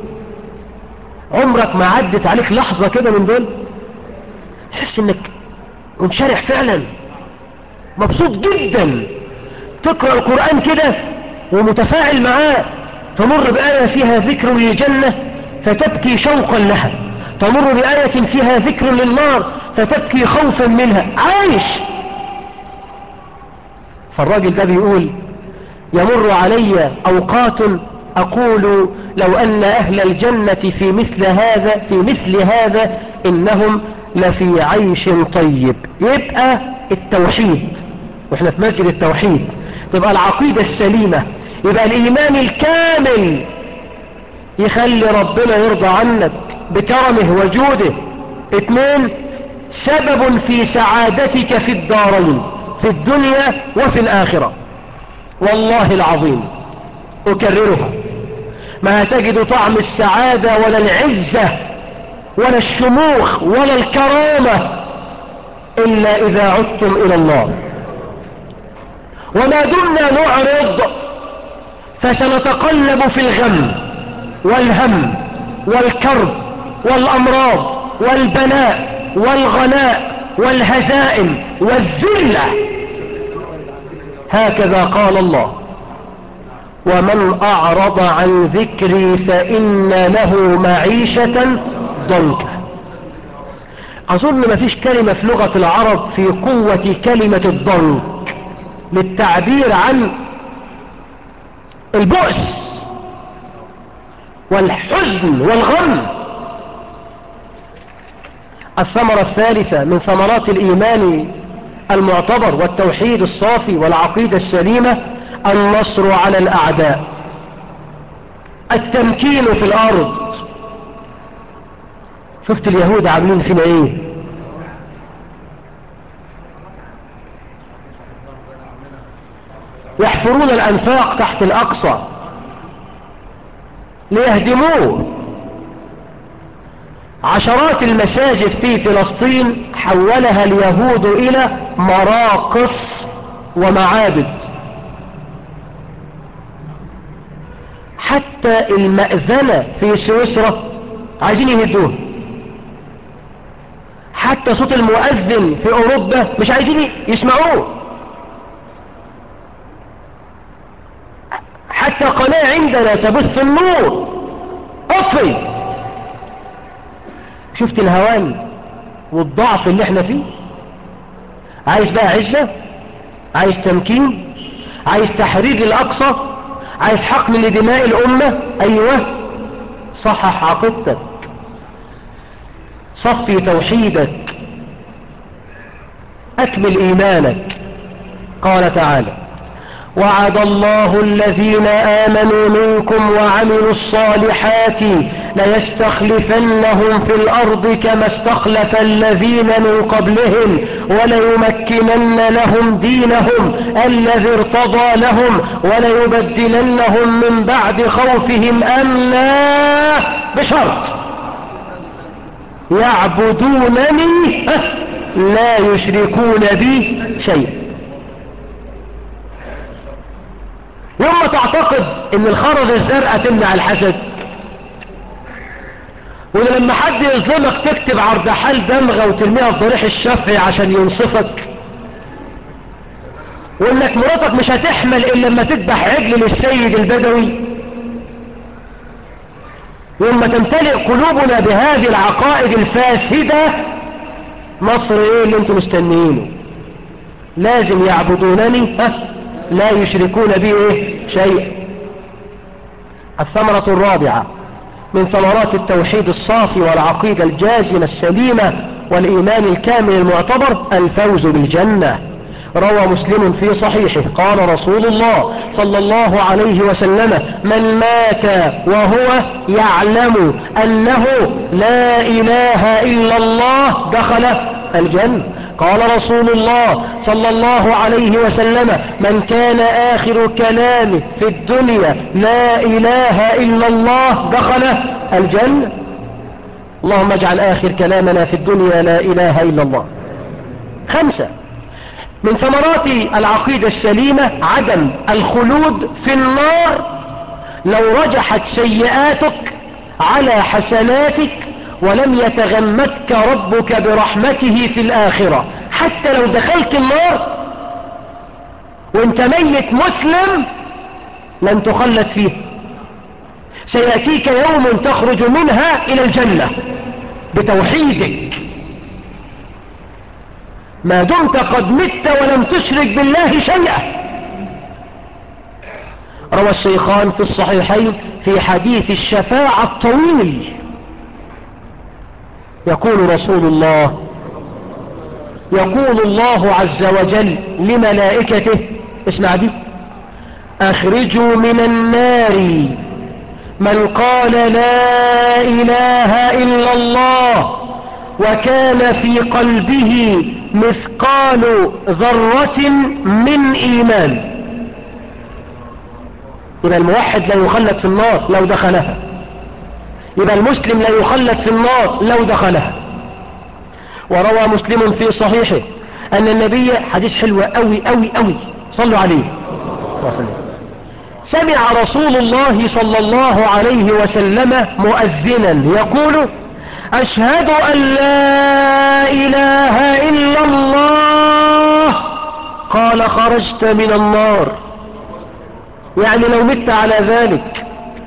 عمرك ما عدت عليك لحظة كده من دول تحس انك منشرح فعلا، مبسوط جدا، تقرأ القرآن كده ومتفاعل معاه، تمر بآية فيها ذكر للجنة فتبكي شوقا لها، تمر بآية فيها ذكر للنار فتبكي خوفا منها، عايش. فالراجل ده بيقول يمر علي أوقات أقول لو أن أهل الجنة في مثل هذا إنهم لفي عيش طيب. يبقى التوحيد، وإحنا في مسجد التوحيد، يبقى العقيدة السليمة، يبقى الإيمان الكامل يخلي ربنا يرضى عنك بكرمه وجوده. 2، سبب في سعادتك في الدارين، في الدنيا وفي الآخرة. والله العظيم أكررها، ما تجد طعم السعادة ولا العزة ولا الشموخ ولا الكرامة إلا إذا عدتم إلى الله. وما دمنا نعرض فسنتقلب في الغم والهم والكرب والأمراض والبلاء والغناء والهزائم والذلة. هكذا قال الله ومن أعرض عن ذكري فإن له معيشة ضنكا. أظن ما فيش كلمة في لغة العرب في قوة كلمة الضنك للتعبير عن البؤس والحزن والغم. الثمرة الثالثة من ثمرات الإيمان المعتبر والتوحيد الصافي والعقيدة السليمة النصر على الأعداء، التمكين في الأرض. شفت اليهود عاملين فينا ايه؟ يحفرون الأنفاق تحت الأقصى ليهدموه. عشرات المساجد في فلسطين حولها اليهود إلى مراقص ومعابد. حتى المأذنة في سويسرا عايزين يهدوه. حتى صوت المؤذن في أوروبا مش عايزين يسمعوه. حتى قناة عندنا تبث النور أطفي. شفت الهوان والضعف اللي احنا فيه؟ عايز بقى عزة، عايز تمكين، عايز تحرير الأقصى، عايز حقن لدماء الأمة. أيوة، صحح عقيدتك، صفي توحيدك، أكمل إيمانك. قال تعالى: وعد الله الذين آمنوا منكم وعملوا الصالحات ليستخلفنهم في الأرض كما استخلف الذين من قبلهم وليمكنن لهم دينهم الذي ارتضى لهم وليبدلنهم من بعد خوفهم أمنا بشرط يعبدونني لا يشركون بي شيئا. يوم تعتقد ان الخرز الزرقاء تمنع الحسد، ولما حد يظلمك تكتب عرض حال دمغة وترميها في ضريح الشافعي عشان ينصفك، وانك مراتك مش هتحمل الا لما تذبح عجل للسيد البدوي. ولما تمتلئ قلوبنا بهذه العقائد الفاسدة، مصر ايه اللي انتم مستنيينه؟ لازم يعبدونني لا يشركون بي ايه شيء. الثمرة الرابعة من ثمرات التوحيد الصافي والعقيدة الجازمة السليمة والإيمان الكامل المعتبر الفوز بالجنة. روى مسلم في صحيحه قال رسول الله صلى الله عليه وسلم: من مات وهو يعلم أنه لا إله إلا الله دخل الجنة. قال رسول الله صلى الله عليه وسلم: من كان آخر كلامه في الدنيا لا إله إلا الله دخل الجنة. اللهم اجعل آخر كلامنا في الدنيا لا إله إلا الله. 5 من ثمرات العقيدة السليمة عدم الخلود في النار لو رجحت سيئاتك على حسناتك ولم يتغمدك ربك برحمته في الآخرة. حتى لو دخلت النار وانت ميت مسلم لن تخلد فيه، سيأتيك يوم تخرج منها إلى الجنة بتوحيدك ما دمت قد مت ولم تشرك بالله شيئا. روى الشيخان في الصحيحين في حديث الشفاعة الطويل يقول الله عز وجل لملائكته، اسمع دي: اخرجوا من النار من قال لا اله الا الله وكان في قلبه مثقال ذرة من ايمان. يبقى الموحد لا يخلد في النار لو دخلها، يبقى المسلم لا يخلد في النار لو دخلها. وروى مسلم في صحيحه أن النبي، حديث حلو قوي قوي قوي، صلوا عليه، سمع رسول الله صلى الله عليه وسلم مؤذنا يقول: أشهد أن لا إله إلا الله. قال: خرجت من النار. يعني لو مت على ذلك.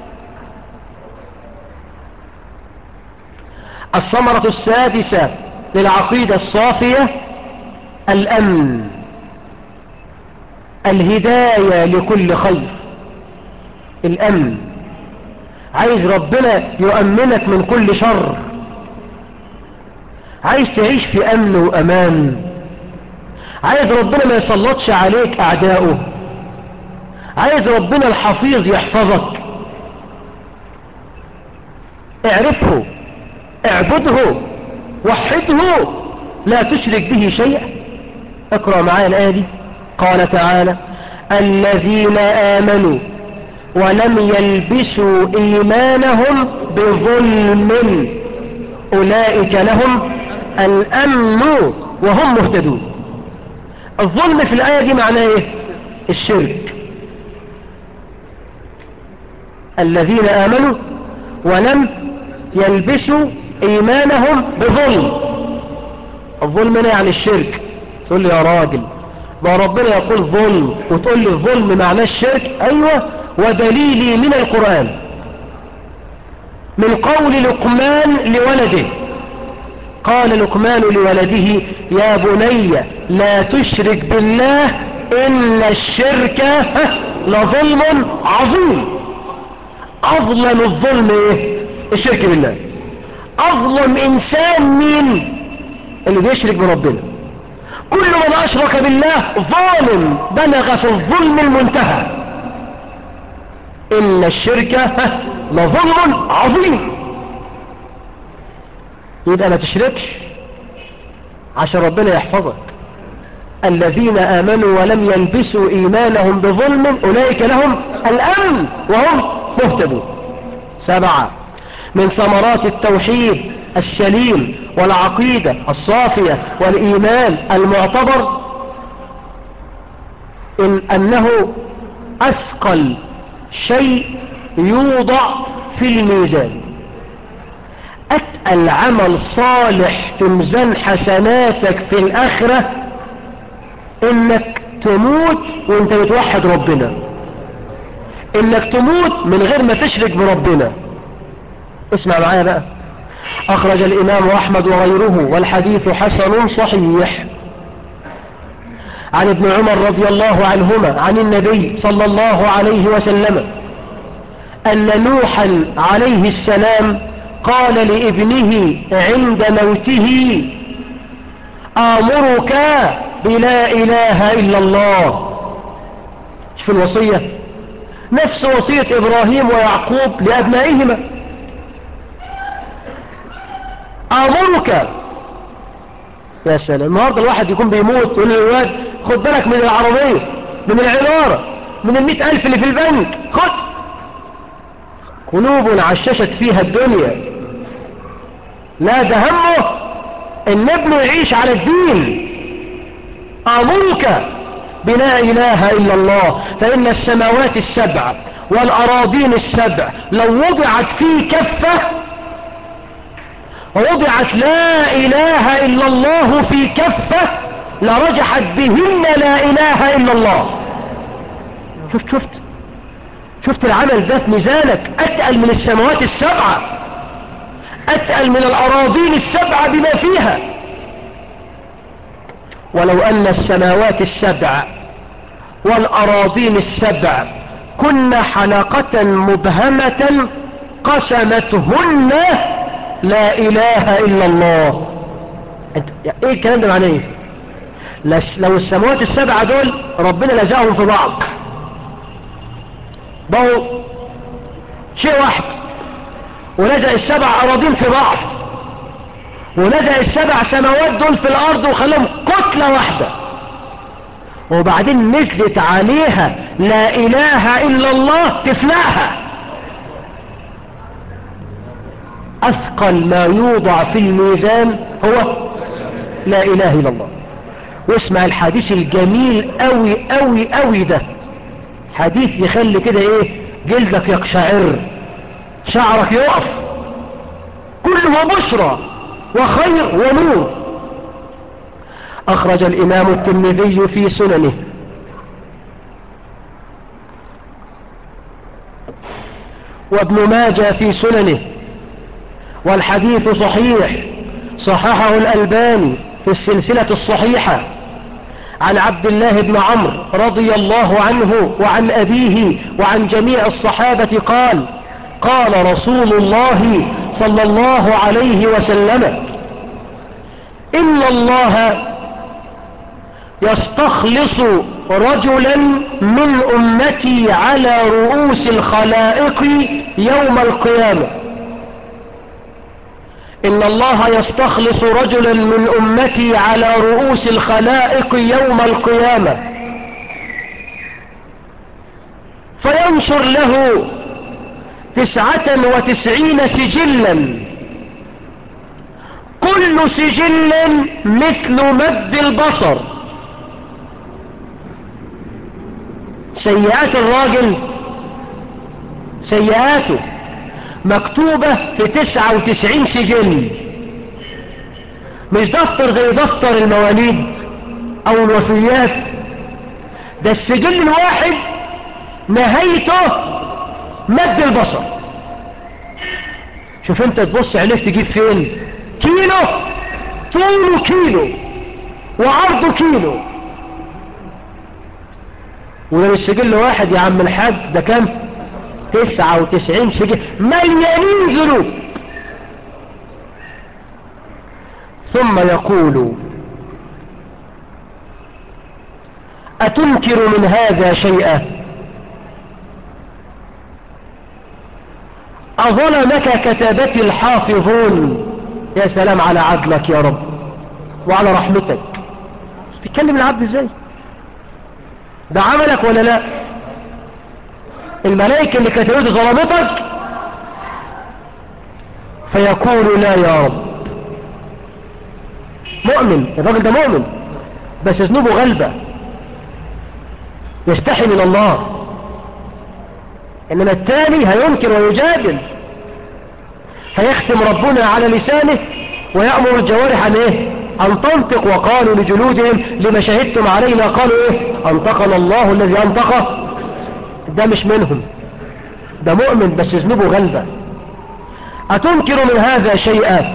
الثمرة السادسة للعقيدة الصافية الأمن، الهداية لكل خير. الأمن، عايز ربنا يؤمنك من كل شر، عايز تعيش في أمن وأمان، عايز ربنا ما يسلطش عليك أعداؤه، عايز ربنا الحفيظ يحفظك. اعرفه، اعبده، وحده، لا تشرك به شيئا. اقرأ معايا الآية دي. قال تعالى: الذين آمنوا ولم يلبسوا إيمانهم بظلم أولئك لهم الأمن وهم مهتدون. الظلم في الآية دي معناه إيه؟ الشرك. الذين آمنوا ولم يلبسوا إيمانهم بظلم. الظلم هنا يعني الشرك. تقول لي يا راجل ما ربنا يقول ظلم وتقول لي الظلم معناه الشرك؟ أيوة، ودليلي من القرآن، من قول لقمان لولده. قال لقمان لولده يا بني لا تشرك بالله إن الشرك لظلم عظيم. أظلم الظلم إيه؟ الشرك بالله. أظلم إنسان مين؟ اللي بيشرك بربنا. كل من أشرك بالله ظالم بلغ في الظلم المنتهى. إن الشرك لظلم عظيم. يبقى ما تشركش عشان ربنا يحفظك. الذين آمنوا ولم يلبسوا إيمانهم بظلم أولئك لهم الأمن وهم مهتدون. 7 من ثمرات التوحيد السليم والعقيدة الصافية والإيمان المعتبر أنه أثقل شيء يوضع في الميزان. أتقل عمل صالح في ميزان حسناتك في الآخرة إنك تموت وانت بتوحد ربنا، إنك تموت من غير ما تشرك بربنا. اسمع معايا بقى. أخرج الإمام أحمد وغيره والحديث حسن صحيح عن ابن عمر رضي الله عنهما عن النبي صلى الله عليه وسلم أن نوحا عليه السلام قال لابنه عند موته آمرك بلا إله إلا الله. شوف الوصية، نفس وصية إبراهيم ويعقوب لأبنائهما. آمرك. يا سلام، النهارده الواحد يكون بيموت يقول للواد خد بالك من العربية، من العمارة، من 100,000 اللي في البنك، خد. قلوب عششت فيها الدنيا، لا ده همه ان ابنه يعيش على الدين. آمرك بلا إله إلا الله فإن السماوات السبع والأراضين السبع لو وضعت في كفة ووضعت لا إله إلا الله في كفة لرجحت بهن لا إله إلا الله. شفت العمل ده في ميزانك أتقل من السماوات السبعة، أتقل من الأراضين السبعة بما فيها. ولو أن السماوات السبع والأراضين السبع كن حلقة مبهمة قسمتهن لا إله إلا الله. ايه الكلام ده معناه ايه؟ لو السماوات السبعة دول ربنا لزقهم في بعض بقوا شيء واحد، ولزق السبع أراضين في بعض، ولزق السبع سماوات دول في الأرض وخلاهم كتلة واحدة، وبعدين نزلت عليها لا إله إلا الله تفلقها. أثقل ما يوضع في الميزان هو لا إله إلا الله. واسمع الحديث الجميل قوي قوي قوي ده، حديث يخلي كده ايه جلدك يقشعر، شعرك يقف، كله بشرى وخير ونور. أخرج الإمام الترمذي في سننه وابن ماجه في سننه والحديث صحيح، صححه الألباني في السلسلة الصحيحة عن عبد الله بن عمرو رضي الله عنه وعن أبيه وعن جميع الصحابة قال قال رسول الله صلى الله عليه وسلم إن الله يستخلص رجلا من أمتي على رؤوس الخلائق يوم القيامة. إن الله يستخلص رجلا من أمتي على رؤوس الخلائق يوم القيامة فينشر له 99 سجلا، كل سجل مثل مد البصر. سيئات الراجل، سيئاته مكتوبة في 99 سجل، مش دفتر زي دفتر المواليد او الوفيات، ده السجل الواحد نهايته مد البصر. شوف انت تبص عليه تجيب فين؟ كيلو، طوله كيلو وعرضه كيلو. وده السجل واحد يا عم الحاج، ده كام؟ 99 سجل مليانين ذنوب. ثم يقول أتنكر من هذا شيئا؟ أظلمك كتابتي الحافظون. يا سلام على عدلك يا رب وعلى رحمتك. تتكلم العبد ازاي؟ ده عملك ولا لا؟ الملائكة اللي كتبت ظلمتك، فيقول لا يا رب. مؤمن الراجل ده، مؤمن بس ذنوبه غلبة، يستحي من الله. انما التالي هينكر ويجادل، فيختم ربنا على لسانه ويأمر الجوارح ان ايه؟ ان تنطق. وقالوا لجلودهم لما شهدتم علينا؟ قالوا ايه؟ انطقنا الله الذي انطق. ده مش منهم، ده مؤمن بس ذنوبه غلبة. أتنكر من هذا شيئا؟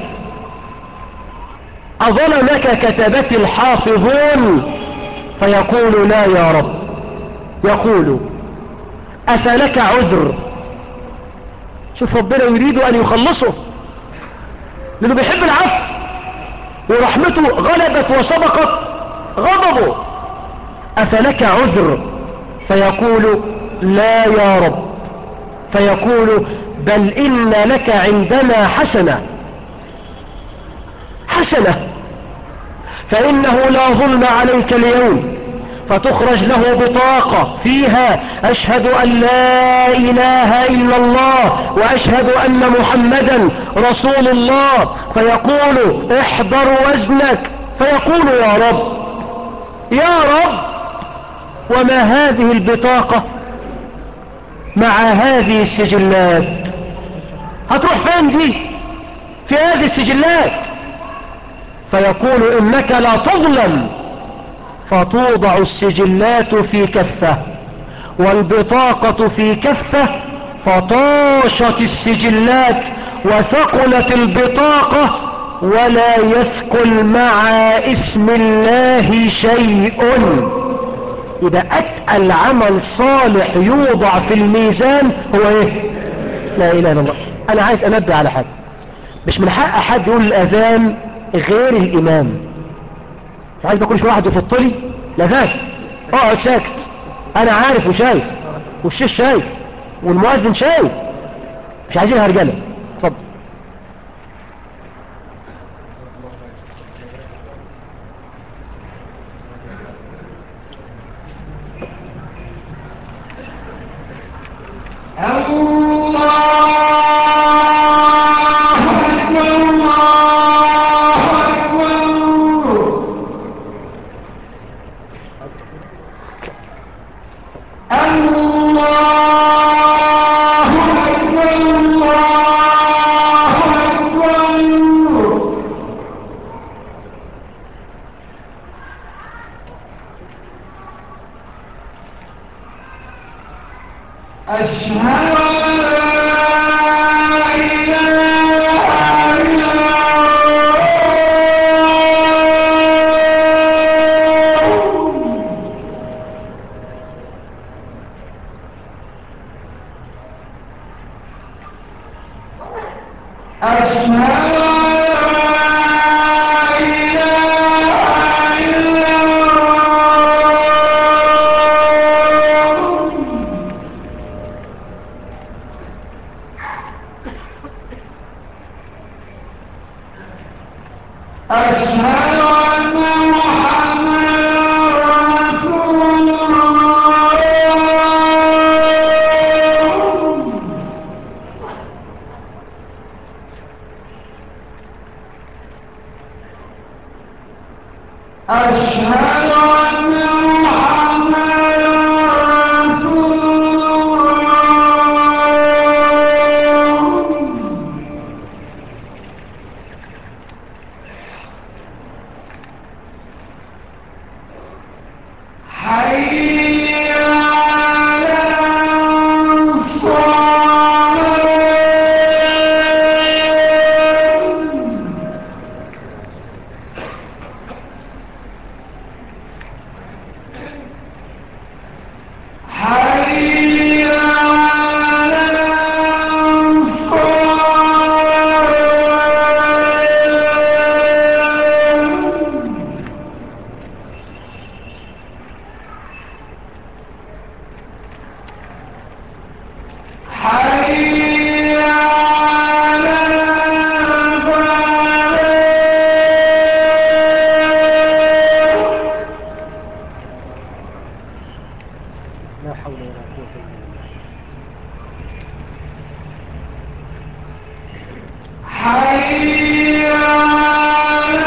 أظلمك كتبتي الحافظون. فيقول لا يا رب. يقول أفلك عذر؟ شوف ربنا يريد أن يخلصه لأنه بيحب العفو، ورحمته غلبت وسبقت غضبه. أفلك عذر؟ فيقول لا يا رب. فيقول بل إن لك عندنا حسنة. حسنة، فإنه لا ظلم عليك اليوم. فتخرج له بطاقة فيها أشهد أن لا إله إلا الله وأشهد أن محمدا رسول الله. فيقول احضر وزنك. فيقول يا رب، يا رب، وما هذه البطاقة مع هذه السجلات؟ هتروح فين دي في هذه السجلات؟ فيقول إنك لا تظلم. فتوضع السجلات في كفة والبطاقة في كفة، فطاشت السجلات وثقلت البطاقة، ولا يثقل مع اسم الله شيء. إذا أتقل عمل صالح يوضع في الميزان هو إيه؟ لا إله إلا الله. أنا عايز أنبه على حاجة، مش من حق حد يقول الأذان غير الإمام. مش عايز بكل شوية واحد يفطلي لا ذاك، اقعد ساكت. أنا عارف وشايف، والشيخ شايف، والمؤذن شايف. مش عايزين هرجلة. اتفضل. أشهد أن محمدا رسول الله. حي على الصلاة. حي على الصلاة. حي على الفلاح. لا حول ولا قوة إلا بالله. حي على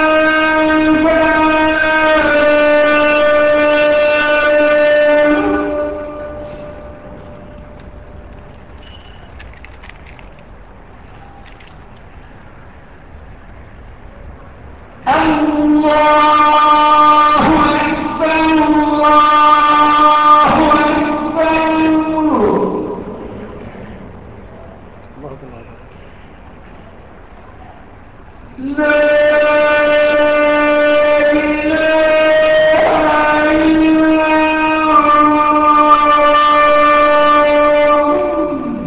الفلاح. الله أكبر الله أكبر. الله أكبر. لا إله إلا الله.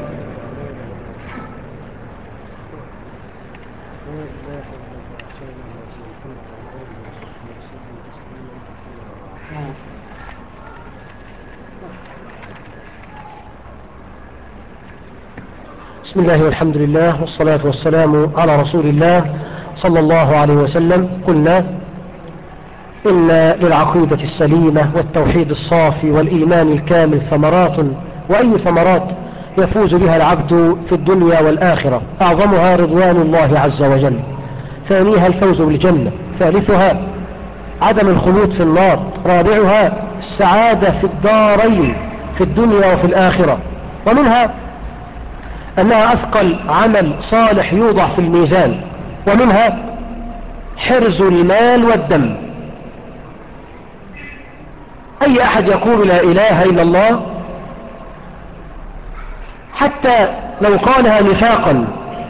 لا إله إلا الله سيدنا محمد وعلى آله وصحبه وسلم تسليما كثيرا. بسم الله والحمد لله والصلاة والسلام على رسول الله صلى الله عليه وسلم. قلنا إن للعقيدة السليمة والتوحيد الصافي والإيمان الكامل ثمرات، وأي ثمرات يفوز بها العبد في الدنيا والآخرة. أعظمها رضوان الله عز وجل، ثانيها الفوز بالجنة، ثالثها عدم الخلود في النار، رابعها السعادة في الدارين في الدنيا وفي الآخرة. ومنها أنها أثقل عمل صالح يوضع في الميزان، ومنها حرز المال والدم. أي أحد يقول لا إله إلا الله حتى لو قالها نفاقا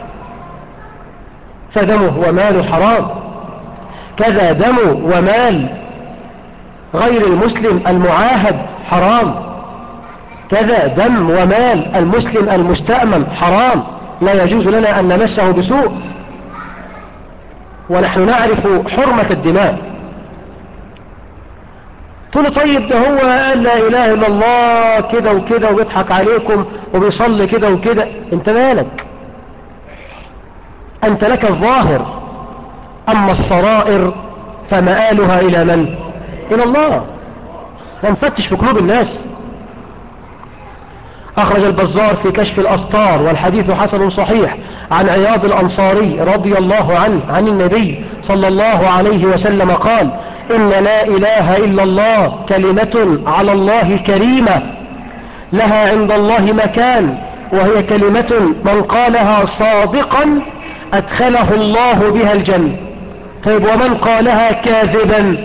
فدمه وماله حرام، كذا دم ومال غير المسلم المعاهد حرام، كذا دم ومال المسلم المستأمن حرام، لا يجوز لنا أن نمسه بسوء، ونحن نعرف حرمة الدماء. تقول طيب ده هو قال لا إله إلا الله كده وكده وبيضحك عليكم وبيصلي كده وكده، انت مالك؟ أنت لك الظاهر، أما السرائر فمآلها إلى من؟ إلى الله. نفتش في قلوب الناس. أخرج البزار في كشف الأسطار والحديث حسن صحيح عن عياض الأنصاري رضي الله عنه عن النبي صلى الله عليه وسلم قال: إن لا إله إلا الله كلمة على الله كريمة لها عند الله مكان، وهي كلمة من قالها صادقا أدخله الله بها الجنة. طيب ومن قالها كاذبا؟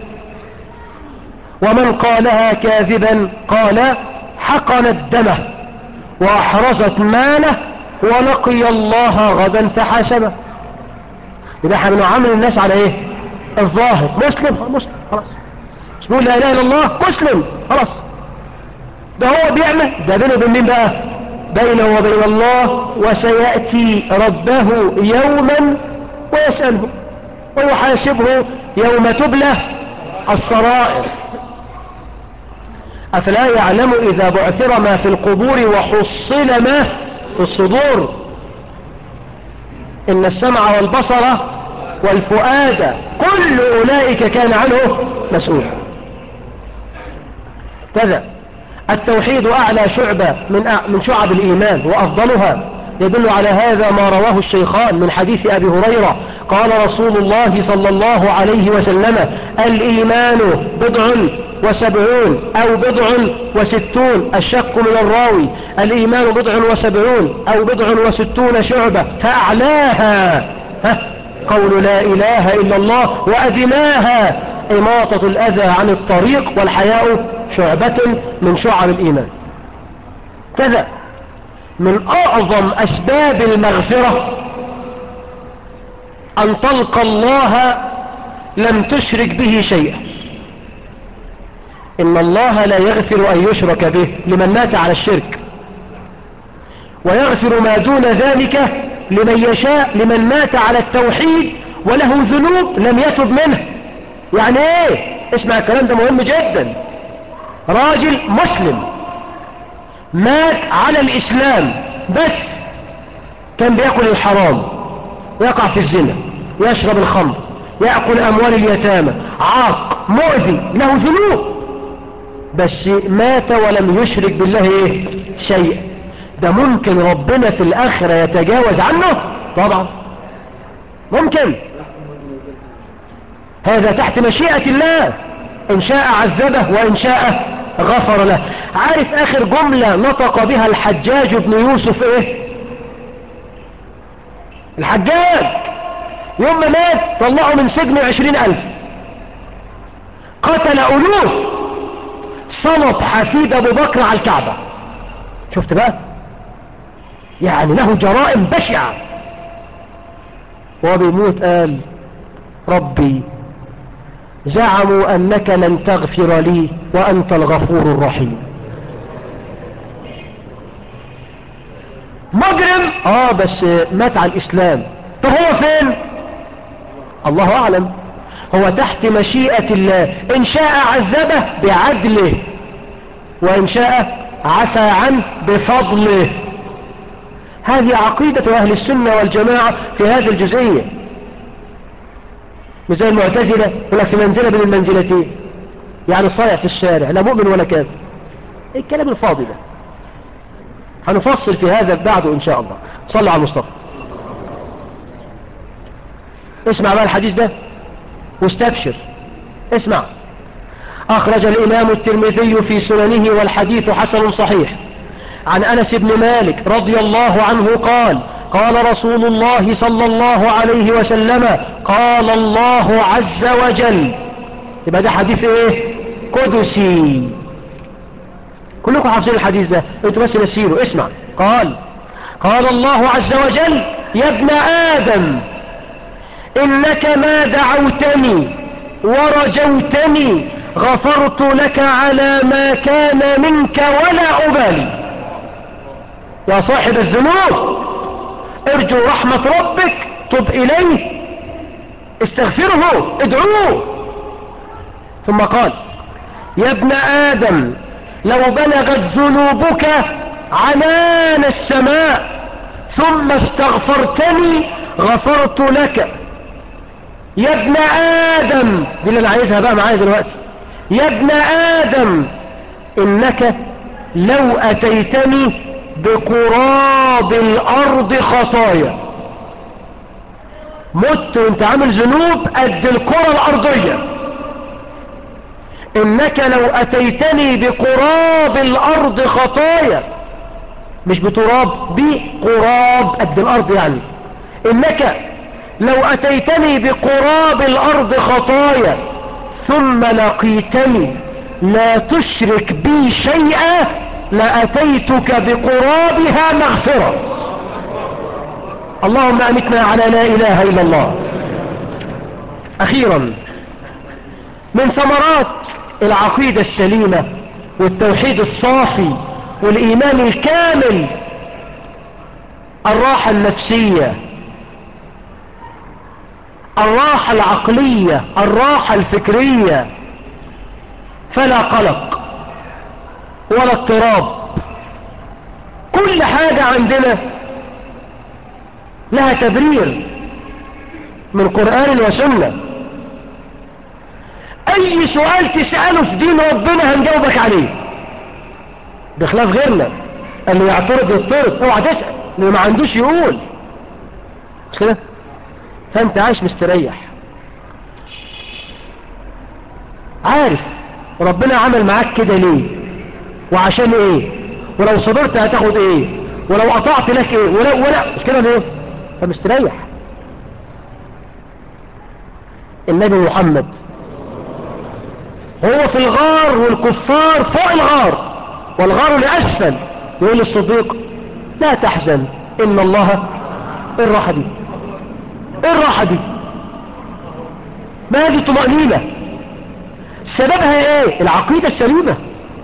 ومن قالها كاذبا قال حقنت دمه وأحرزت ماله ولقي الله غدا فحاسبه. يبقى احنا بنعامل الناس على ايه؟ الظاهر. مسلم خلاص، مش بيقول لا اله الا الله مسلم خلاص. ده هو بيعمل ده بينه وبين مين بقى؟ بينه وبين الله، وسيأتي ربه يوما ويسأله ويحاسبه يوم تبلى السرائر. أفلا يعلم إذا بعثر ما في القبور وحصل ما في الصدور إن السمع والبصر والفؤاد كل أولئك كان عنه مسؤول. كذا التوحيد أعلى شعبة من شعب الإيمان وأفضلها، يدل على هذا ما رواه الشيخان من حديث أبي هريرة قال رسول الله صلى الله عليه وسلم الإيمان 70 أو 60 الشك من الراوي الإيمان 70 أو 60 شعبة فأعلاها قول لا إله إلا الله وأدناها إماطة الأذى عن الطريق والحياء شعبة من شعب الإيمان. كذا من أعظم أسباب المغفرة أن تلقى الله لم تشرك به شيئا. إن الله لا يغفر أن يشرك به لمن مات على الشرك، ويغفر ما دون ذلك لمن يشاء لمن مات على التوحيد وله ذنوب لم يتب منه. يعني ايه؟ اسمع الكلام ده مهم جدا. راجل مسلم مات على الإسلام بس كان بيأكل الحرام، يقع في الزنا، يشرب الخمر، يأكل أموال اليتامى، عاق مؤذي له ذنوب، بس مات ولم يشرك بالله ايه شيء. ده ممكن ربنا في الآخرة يتجاوز عنه؟ طبعا ممكن. هذا تحت مشيئة الله، إن شاء عذبه وإن شاء غفر له. عارف آخر جملة نطق بها الحجاج بن يوسف ايه؟ الحجاج يوم ما مات طلعوا من سجن 20,000، قتل ألوف، صلب حفيد أبو بكر على الكعبة. شفت بقى؟ يعني له جرائم بشعة، وهو بيموت قال ربي زعموا أنك لن تغفر لي وأنت الغفور الرحيم. مجرم بس مات على الإسلام. طب هو فين؟ الله أعلم. هو تحت مشيئة الله، إن شاء عذبه بعدله وإن شاء عفى عنه بفضله. هذه عقيدة أهل السنة والجماعة في هذه الجزئية. مثل المعتزلة ولا في منزلة من المنزلتين، يعني صايع في الشارع لا مؤمن ولا كافر. ايه الكلام الفاضي ده؟ هنفصل في هذا بعده إن شاء الله. صلوا على المصطفى. اسمع بقى الحديث ده واستبشر. اسمع. أخرج الإمام الترمذي في سننه والحديث حسن صحيح عن أنس بن مالك رضي الله عنه قال قال رسول الله صلى الله عليه وسلم قال الله عز وجل. يبقى ده حديث ايه؟ قدسي. كلكم حافظين الحديث ده، انتوا بس نسيره. اسمع. قال الله عز وجل يا ابن آدم إنك ما دعوتني ورجوتني غفرت لك على ما كان منك ولا أبالي. يا صاحب الذنوب ارجو رحمة ربك، تب إليه، استغفره، ادعوه. ثم قال يا ابن آدم لو بلغت ذنوبك عنان السماء ثم استغفرتني غفرت لك. يا ابن آدم، دي اللي انا عايزها بقى معايا دلوقتي. يا ابن آدم إنك لو أتيتني بقراب الأرض خطايا، مت وانت عامل ذنوب قد الكرة الأرضية، إنك لو أتيتني بقراب الأرض خطايا، مش بتراب، بقراب قد الأرض يعني، إنك لو أتيتني بقراب الأرض خطايا ثم لقيتني لا تشرك بي شيئا لأتيتك بقرابها مغفرة. اللهم أمتنا على لا إله إلا الله. أخيرا من ثمرات العقيدة السليمة والتوحيد الصافي والإيمان الكامل الراحة النفسية، الراحة العقلية، الراحة الفكرية، فلا قلق ولا اضطراب. كل حاجة عندنا لها تبرير من قرآن وسنة. اي سؤال تسأله في دين ربنا هنجاوبك عليه، بخلاف غيرنا اللي يعترض يضطرد. اوعى تسأل، اللي ما عندوش يقول، مش كده؟ فانت عايش مستريح، عارف ربنا عمل معاك كده ليه وعشان ايه، ولو صبرت هتاخد ايه، ولو قطعت لك ايه، ولا مش كده ليه؟ فمستريح. النبي محمد هو في الغار والكفار فوق الغار والغار لأسفل، يقول للصديق لا تحزن إن الله، ايه الراحة دي، ايه الراحة دي، ما هذه الطمأنينة، سببها ايه؟ العقيدة السليمة.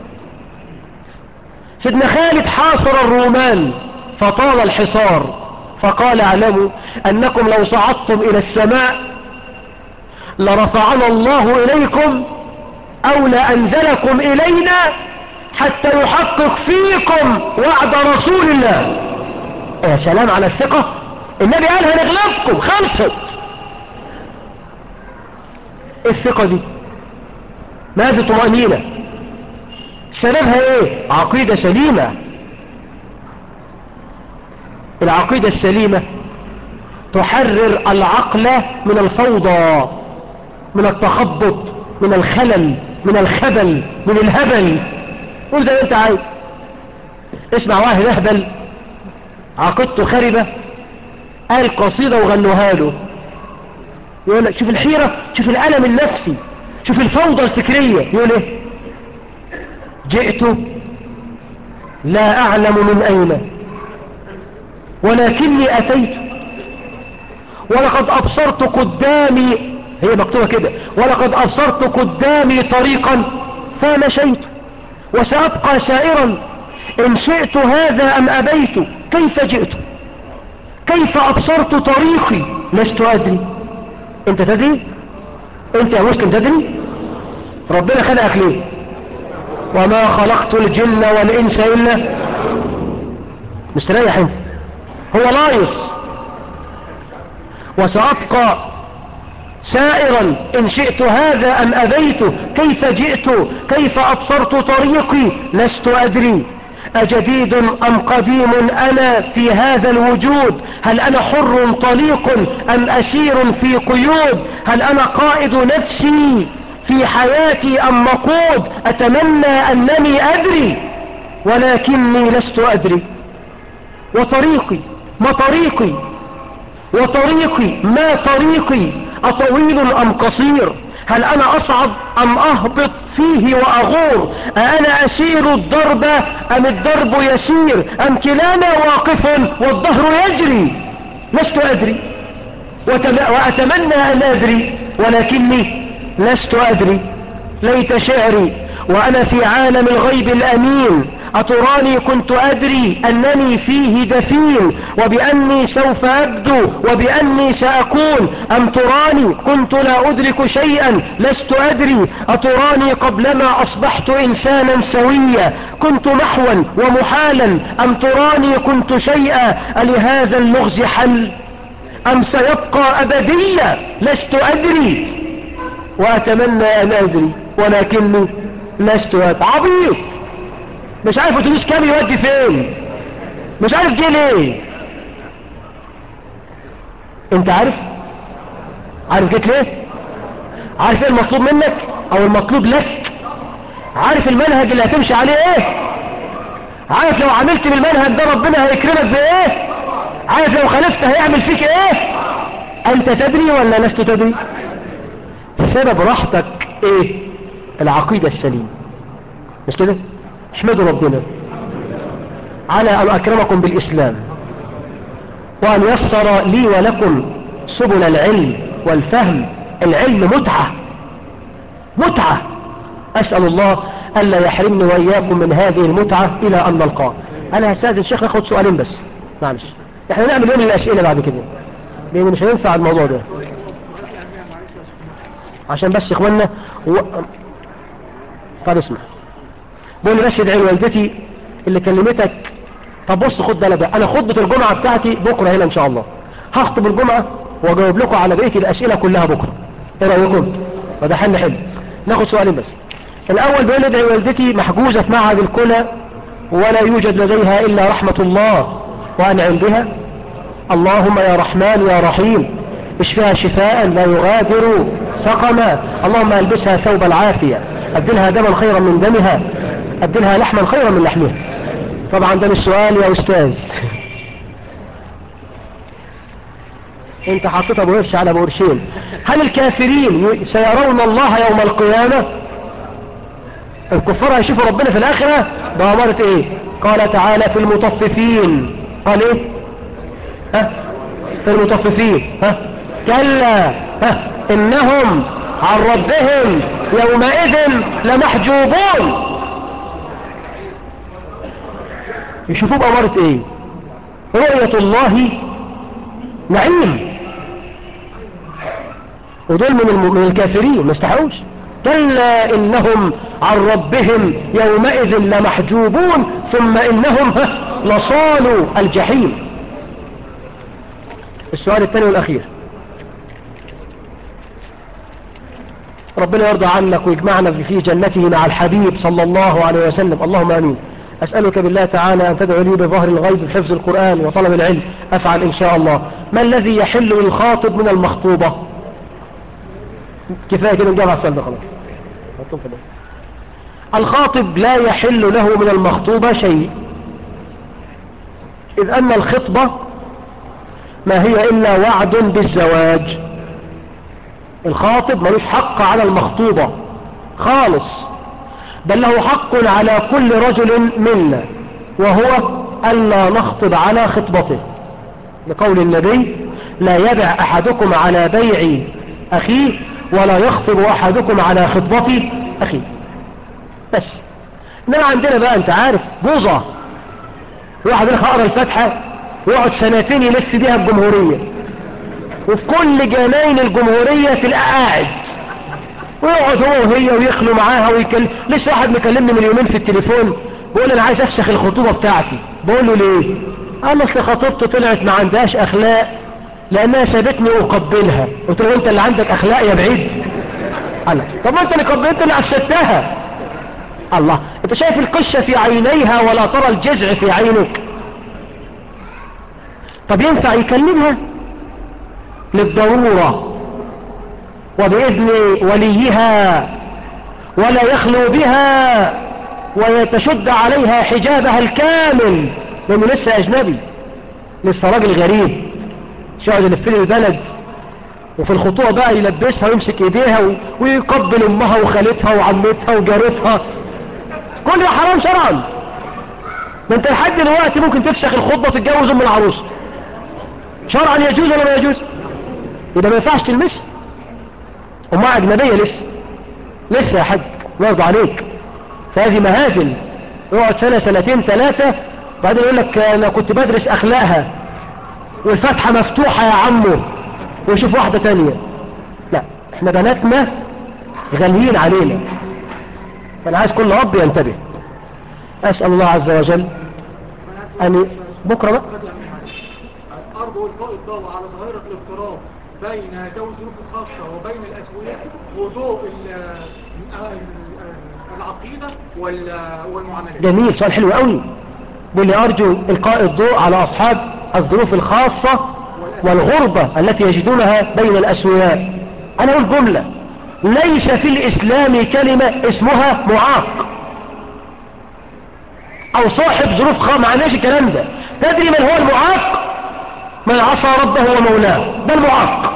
سيدنا خالد حاصر الرومان فطال الحصار، فقال اعلموا أنكم لو صعدتم إلى السماء لرفعنا الله إليكم أو لأنزلكم إلينا حتى يحقق فيكم وعد رسول الله. يا سلام على الثقة، النبي قال هنغلبكم، خلصت. الثقة دي ما دي طمأنينة، سببها ايه؟ عقيدة سليمة. العقيدة السليمة تحرر العقل من الفوضى، من التخبط، من الخلل، من الخبل، من الهبل. قول زي انت عايز. اسمع واحد اهبل عقيدته خربة قال قصيدة وغنوها له، يقول لك شوف الحيرة، شوف الألم النفسي، شوف الفوضى الفكرية. يقول ايه؟ جئت لا أعلم من أين ولكني أتيت ولقد أبصرت قدامي، هي مكتوبة كده، ولقد أبصرت قدامي طريقا فمشيت وسأبقى سائرا إن شئت هذا أم أبيت. كيف جئت؟ كيف أبصرت طريقي؟ لست أدري. أنت تدري؟ أنت يا مسلم تدري؟ ربنا خلقك ليه؟ وما خلقت الجن والإنس إلا، مستريح انت، هو لايص. وسأبقى سائرا إن شئت هذا أم أبيت. كيف جئت؟ كيف أبصرت طريقي؟ لست أدري. أجديد أم قديم أنا في هذا الوجود؟ هل أنا حر طليق أم أسير في قيود؟ هل أنا قائد نفسي في حياتي أم مقود؟ أتمنى أنني أدري ولكني لست أدري. وطريقي ما طريقي؟ وطريقي ما طريقي؟ أطويل أم قصير؟ هل أنا أصعد أم أهبط فيه وأغور؟ أنا أسير الدرب أم الدرب يسير؟ أم كلانا واقف والدهر يجري؟ لست أدري وأتمنى أن أدري ولكني لست أدري. ليت شعري وأنا في عالم الغيب الأمين، أتراني كنت أدري أنني فيه دفين وبأني سوف أبدو وبأني سأكون، أم تراني كنت لا أدرك شيئا لست أدري. أتراني قبلما أصبحت إنسانا سويا كنت محوا ومحالا، أم تراني كنت شيئا ألهذا اللغز حل أم سيبقى أبديا؟ لست أدري وأتمنى أن أدري ولكني لست أدري. عبيط مش عارف اتوبيس كام يودي فين، مش عارف جه ليه. انت عارف جيت ليه؟ عارف ايه المطلوب منك او المطلوب لك؟ عارف المنهج اللي هتمشي عليه ايه؟ عارف لو عملت بالمنهج ده ربنا هيكرمك بايه؟ عارف لو خالفت هيعمل فيك ايه؟ انت تدري ولا لست تدري؟ سبب راحتك ايه؟ العقيدة السليمة، مش كده؟ احمدوا ربنا على أن أكرمكم بالإسلام وأن يسر لي ولكم سبل العلم والفهم. العلم متعة. أسأل الله ألا يحرمني وإياكم من هذه المتعة إلى أن نلقاه. أنا هستاذن الشيخ ناخد سؤالين بس، معلش احنا نعمل يوم الأسئلة بعد كده لأن مش هينفع الموضوع ده، عشان بس إخواننا طب اسمع، بقول لي بس ادعي والدتي اللي كلمتك. طب بص خد ده بقى، انا خطبة الجمعة بتاعتي بكرة هنا ان شاء الله، هخطب الجمعة واجاوب لكم على بقية الاسئلة كلها بكرة. ايه رأيكم؟ وده حل حلو. ناخد سؤالين بس. الاول بيقول ادعي والدتي محجوزة في معهد الكلى ولا يوجد لديها الا رحمة الله وأنعم بها. اللهم يا رحمن يا رحيم اشفها شفاء لا يغادر سقما. اللهم البسها ثوب العافية، أبدلها دما خيرا من دمها، أبدلها لحما خيرا من لحمها. طبعا ده مش سؤال يا أستاذ، انت حطيتها بورش على بورشين. هل الكافرين سيرون الله يوم القيامة؟ الكفار هيشوفوا ربنا في الآخرة؟ بأمارة ايه؟ قال تعالى في المطففين، قال ايه؟ في المطففين كلا إنهم عن ربهم يومئذ لمحجوبون. يشوفوا بأمارة ايه؟ رؤية الله نعيم، ودول من الكافرين ما استحوش. كلا إنهم عن ربهم يومئذ لمحجوبون ثم إنهم لصالوا الجحيم. السؤال الثاني والأخير، ربنا يرضى عنك ويجمعنا في جنته مع الحبيب صلى الله عليه وسلم، اللهم آمين. أسألك بالله تعالى أن تدعو لي بظهر الغيب بحفظ القرآن وطلب العلم، أفعل إن شاء الله. ما الذي يحل للخاطب من المخطوبة؟ كفاية كده نجاوب على السؤال ده خلاص. الخاطب لا يحل له من المخطوبة شيء، إذ أن الخطبة ما هي إلا وعد بالزواج. الخاطب ملوش حق على المخطوبة خالص، بل له حق على كل رجل منا، وهو ألا نخطب على خطبته، لقول النبي لا يبع أحدكم على بيع أخيه ولا يخطب أحدكم على خطبة أخيه. بس إنما عندنا بقى أنت عارف بوظة، واحد يروح يقرأ الفاتحة ويقعد سنتين يلف بيها الجمهورية، وفي كل جناين الجمهورية تلقى قاعد ويقعد هو وهي ويخلوا معاها ويكلم. لسه واحد مكلمني من يومين في التليفون بيقول انا عايز افسخ الخطوبة بتاعتي. بقول له ليه؟ قال اصل خطيبتي طلعت ما عندهاش اخلاق لانها سابتني اقبلها. قلت له انت اللي عندك اخلاق يا بعيد؟ قال طب ما انت اللي قبلت اللي افسدتها. الله، انت شايف القشة في عينيها ولا ترى الجزع في عينك؟ طب ينفع يكلمها للضرورة وبإذن وليها ولا يخلو بها ويتشد عليها حجابها الكامل لأنه لسه أجنبي، لسه راجل غريب، شاهد يلف لي البلد، وفي الخطوة بقى يلبسها ويمسك ايديها ويقبل امها وخالتها وعمتها وجارتها. كل ده حرام شرعا. ما انت لحد دلوقتي ممكن تفسخ الخطبة تتجوز ام العروس، شرعا يجوز ولا ما يجوز؟ وده ما ينفعش تلمسها، امها اجنبية لسه يا حاج يرضى عليك. فهذه مهازل، يقعد سنة سنتين ثلاثة بعدين يقول لك انا كنت بدرس اخلاقها والفتحة مفتوحة يا عمو، ويشوف واحدة تانية. لا، احنا بناتنا غاليين علينا، فانا عايز كل اب ينتبه. اسأل الله عز وجل ان بكرة بقى الأرض والفوق الضوء على ظاهرة الافتراض بين ذوي الظروف الخاصة وبين الأسوياء وضوء العقيدة والمعاملات. جميل، سؤال حلو قوي. بيقول لي أرجو إلقاء الضوء على أصحاب الظروف الخاصة والغربة التي يجدونها بين الأسوياء. أنا أقول جملة، ليس في الإسلام كلمة اسمها معاق أو صاحب ظروف خاصة، معناش الكلام ده. تدري من هو المعاق؟ من عصى ربه ومولاه، ده المعاق.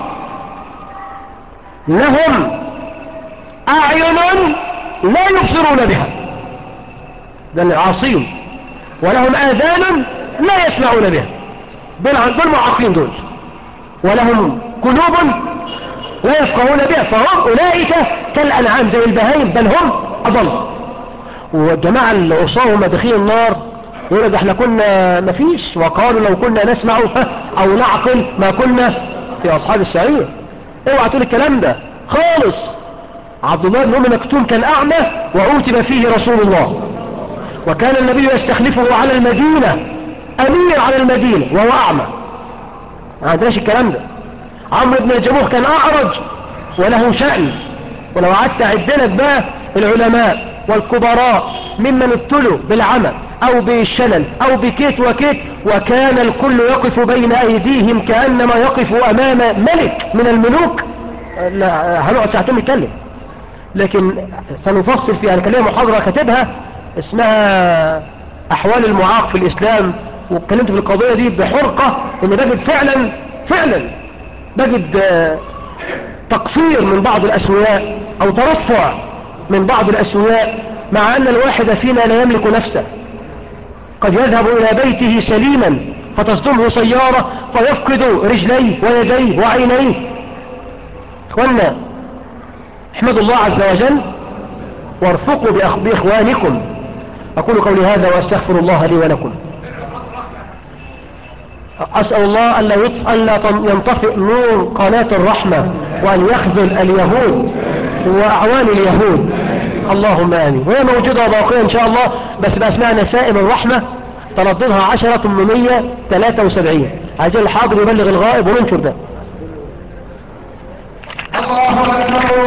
لهم أعين لا يبصرون بها، ده العاصين، ولهم آذان لا يسمعون بها، دول معاقين دول. ولهم قلوب لا يفقهون بها، فهم أولئك كالأنعام زي البهائم بل هم أضل. والجماعة العصاه هم داخلين النار يقولوا ده احنا كنا مفيش، وقالوا لو كنا نسمع أو نعقل ما كنا في أصحاب السعير. اوعى تقول الكلام ده خالص. عبد الله بن أم مكتوم كان أعمى وعوتب فيه رسول الله، وكان النبي يستخلفه على المدينة أمير على المدينة وهو أعمى، ما عندناش الكلام ده. عمرو بن الجموح كان أعرج وله شأن. ولو قعدت أعد لك بقى العلماء والكبراء ممن ابتلوا بالعمى او بالشلل او بكيت وكيت، وكان الكل يقف بين ايديهم كأنما يقف امام ملك من الملوك، لا هنقعد ساعتين نتكلم. لكن سنفصل فيها. انا كان ليا محاضرة كاتبها اسمها احوال المعاق في الاسلام، واتكلمت في القضية دي بحرقة، ان بجد فعلا بجد تقصير من بعض الاسوياء او ترفع من بعض الاسوياء، مع ان الواحد فينا لا يملك نفسه. قد يذهب الى بيته سليما فتصدمه سيارة فيفقد رجليه ويديه وعينيه. اخوانا احمدوا الله عز وجل وارفقوا باخوانكم. اقول قولي هذا واستغفر الله لي ولكم. أسأل الله ألا ينطفئ نور قناة الرحمة، وأن يخذل اليهود وأعوان اليهود، اللهم آمين. وهي موجودة باقية إن شاء الله، بس بأسماء نسائم الرحمة، ترددها 10-873. عايزين الحاضر يبلغ الغائب وننشر ده. الله أكبر.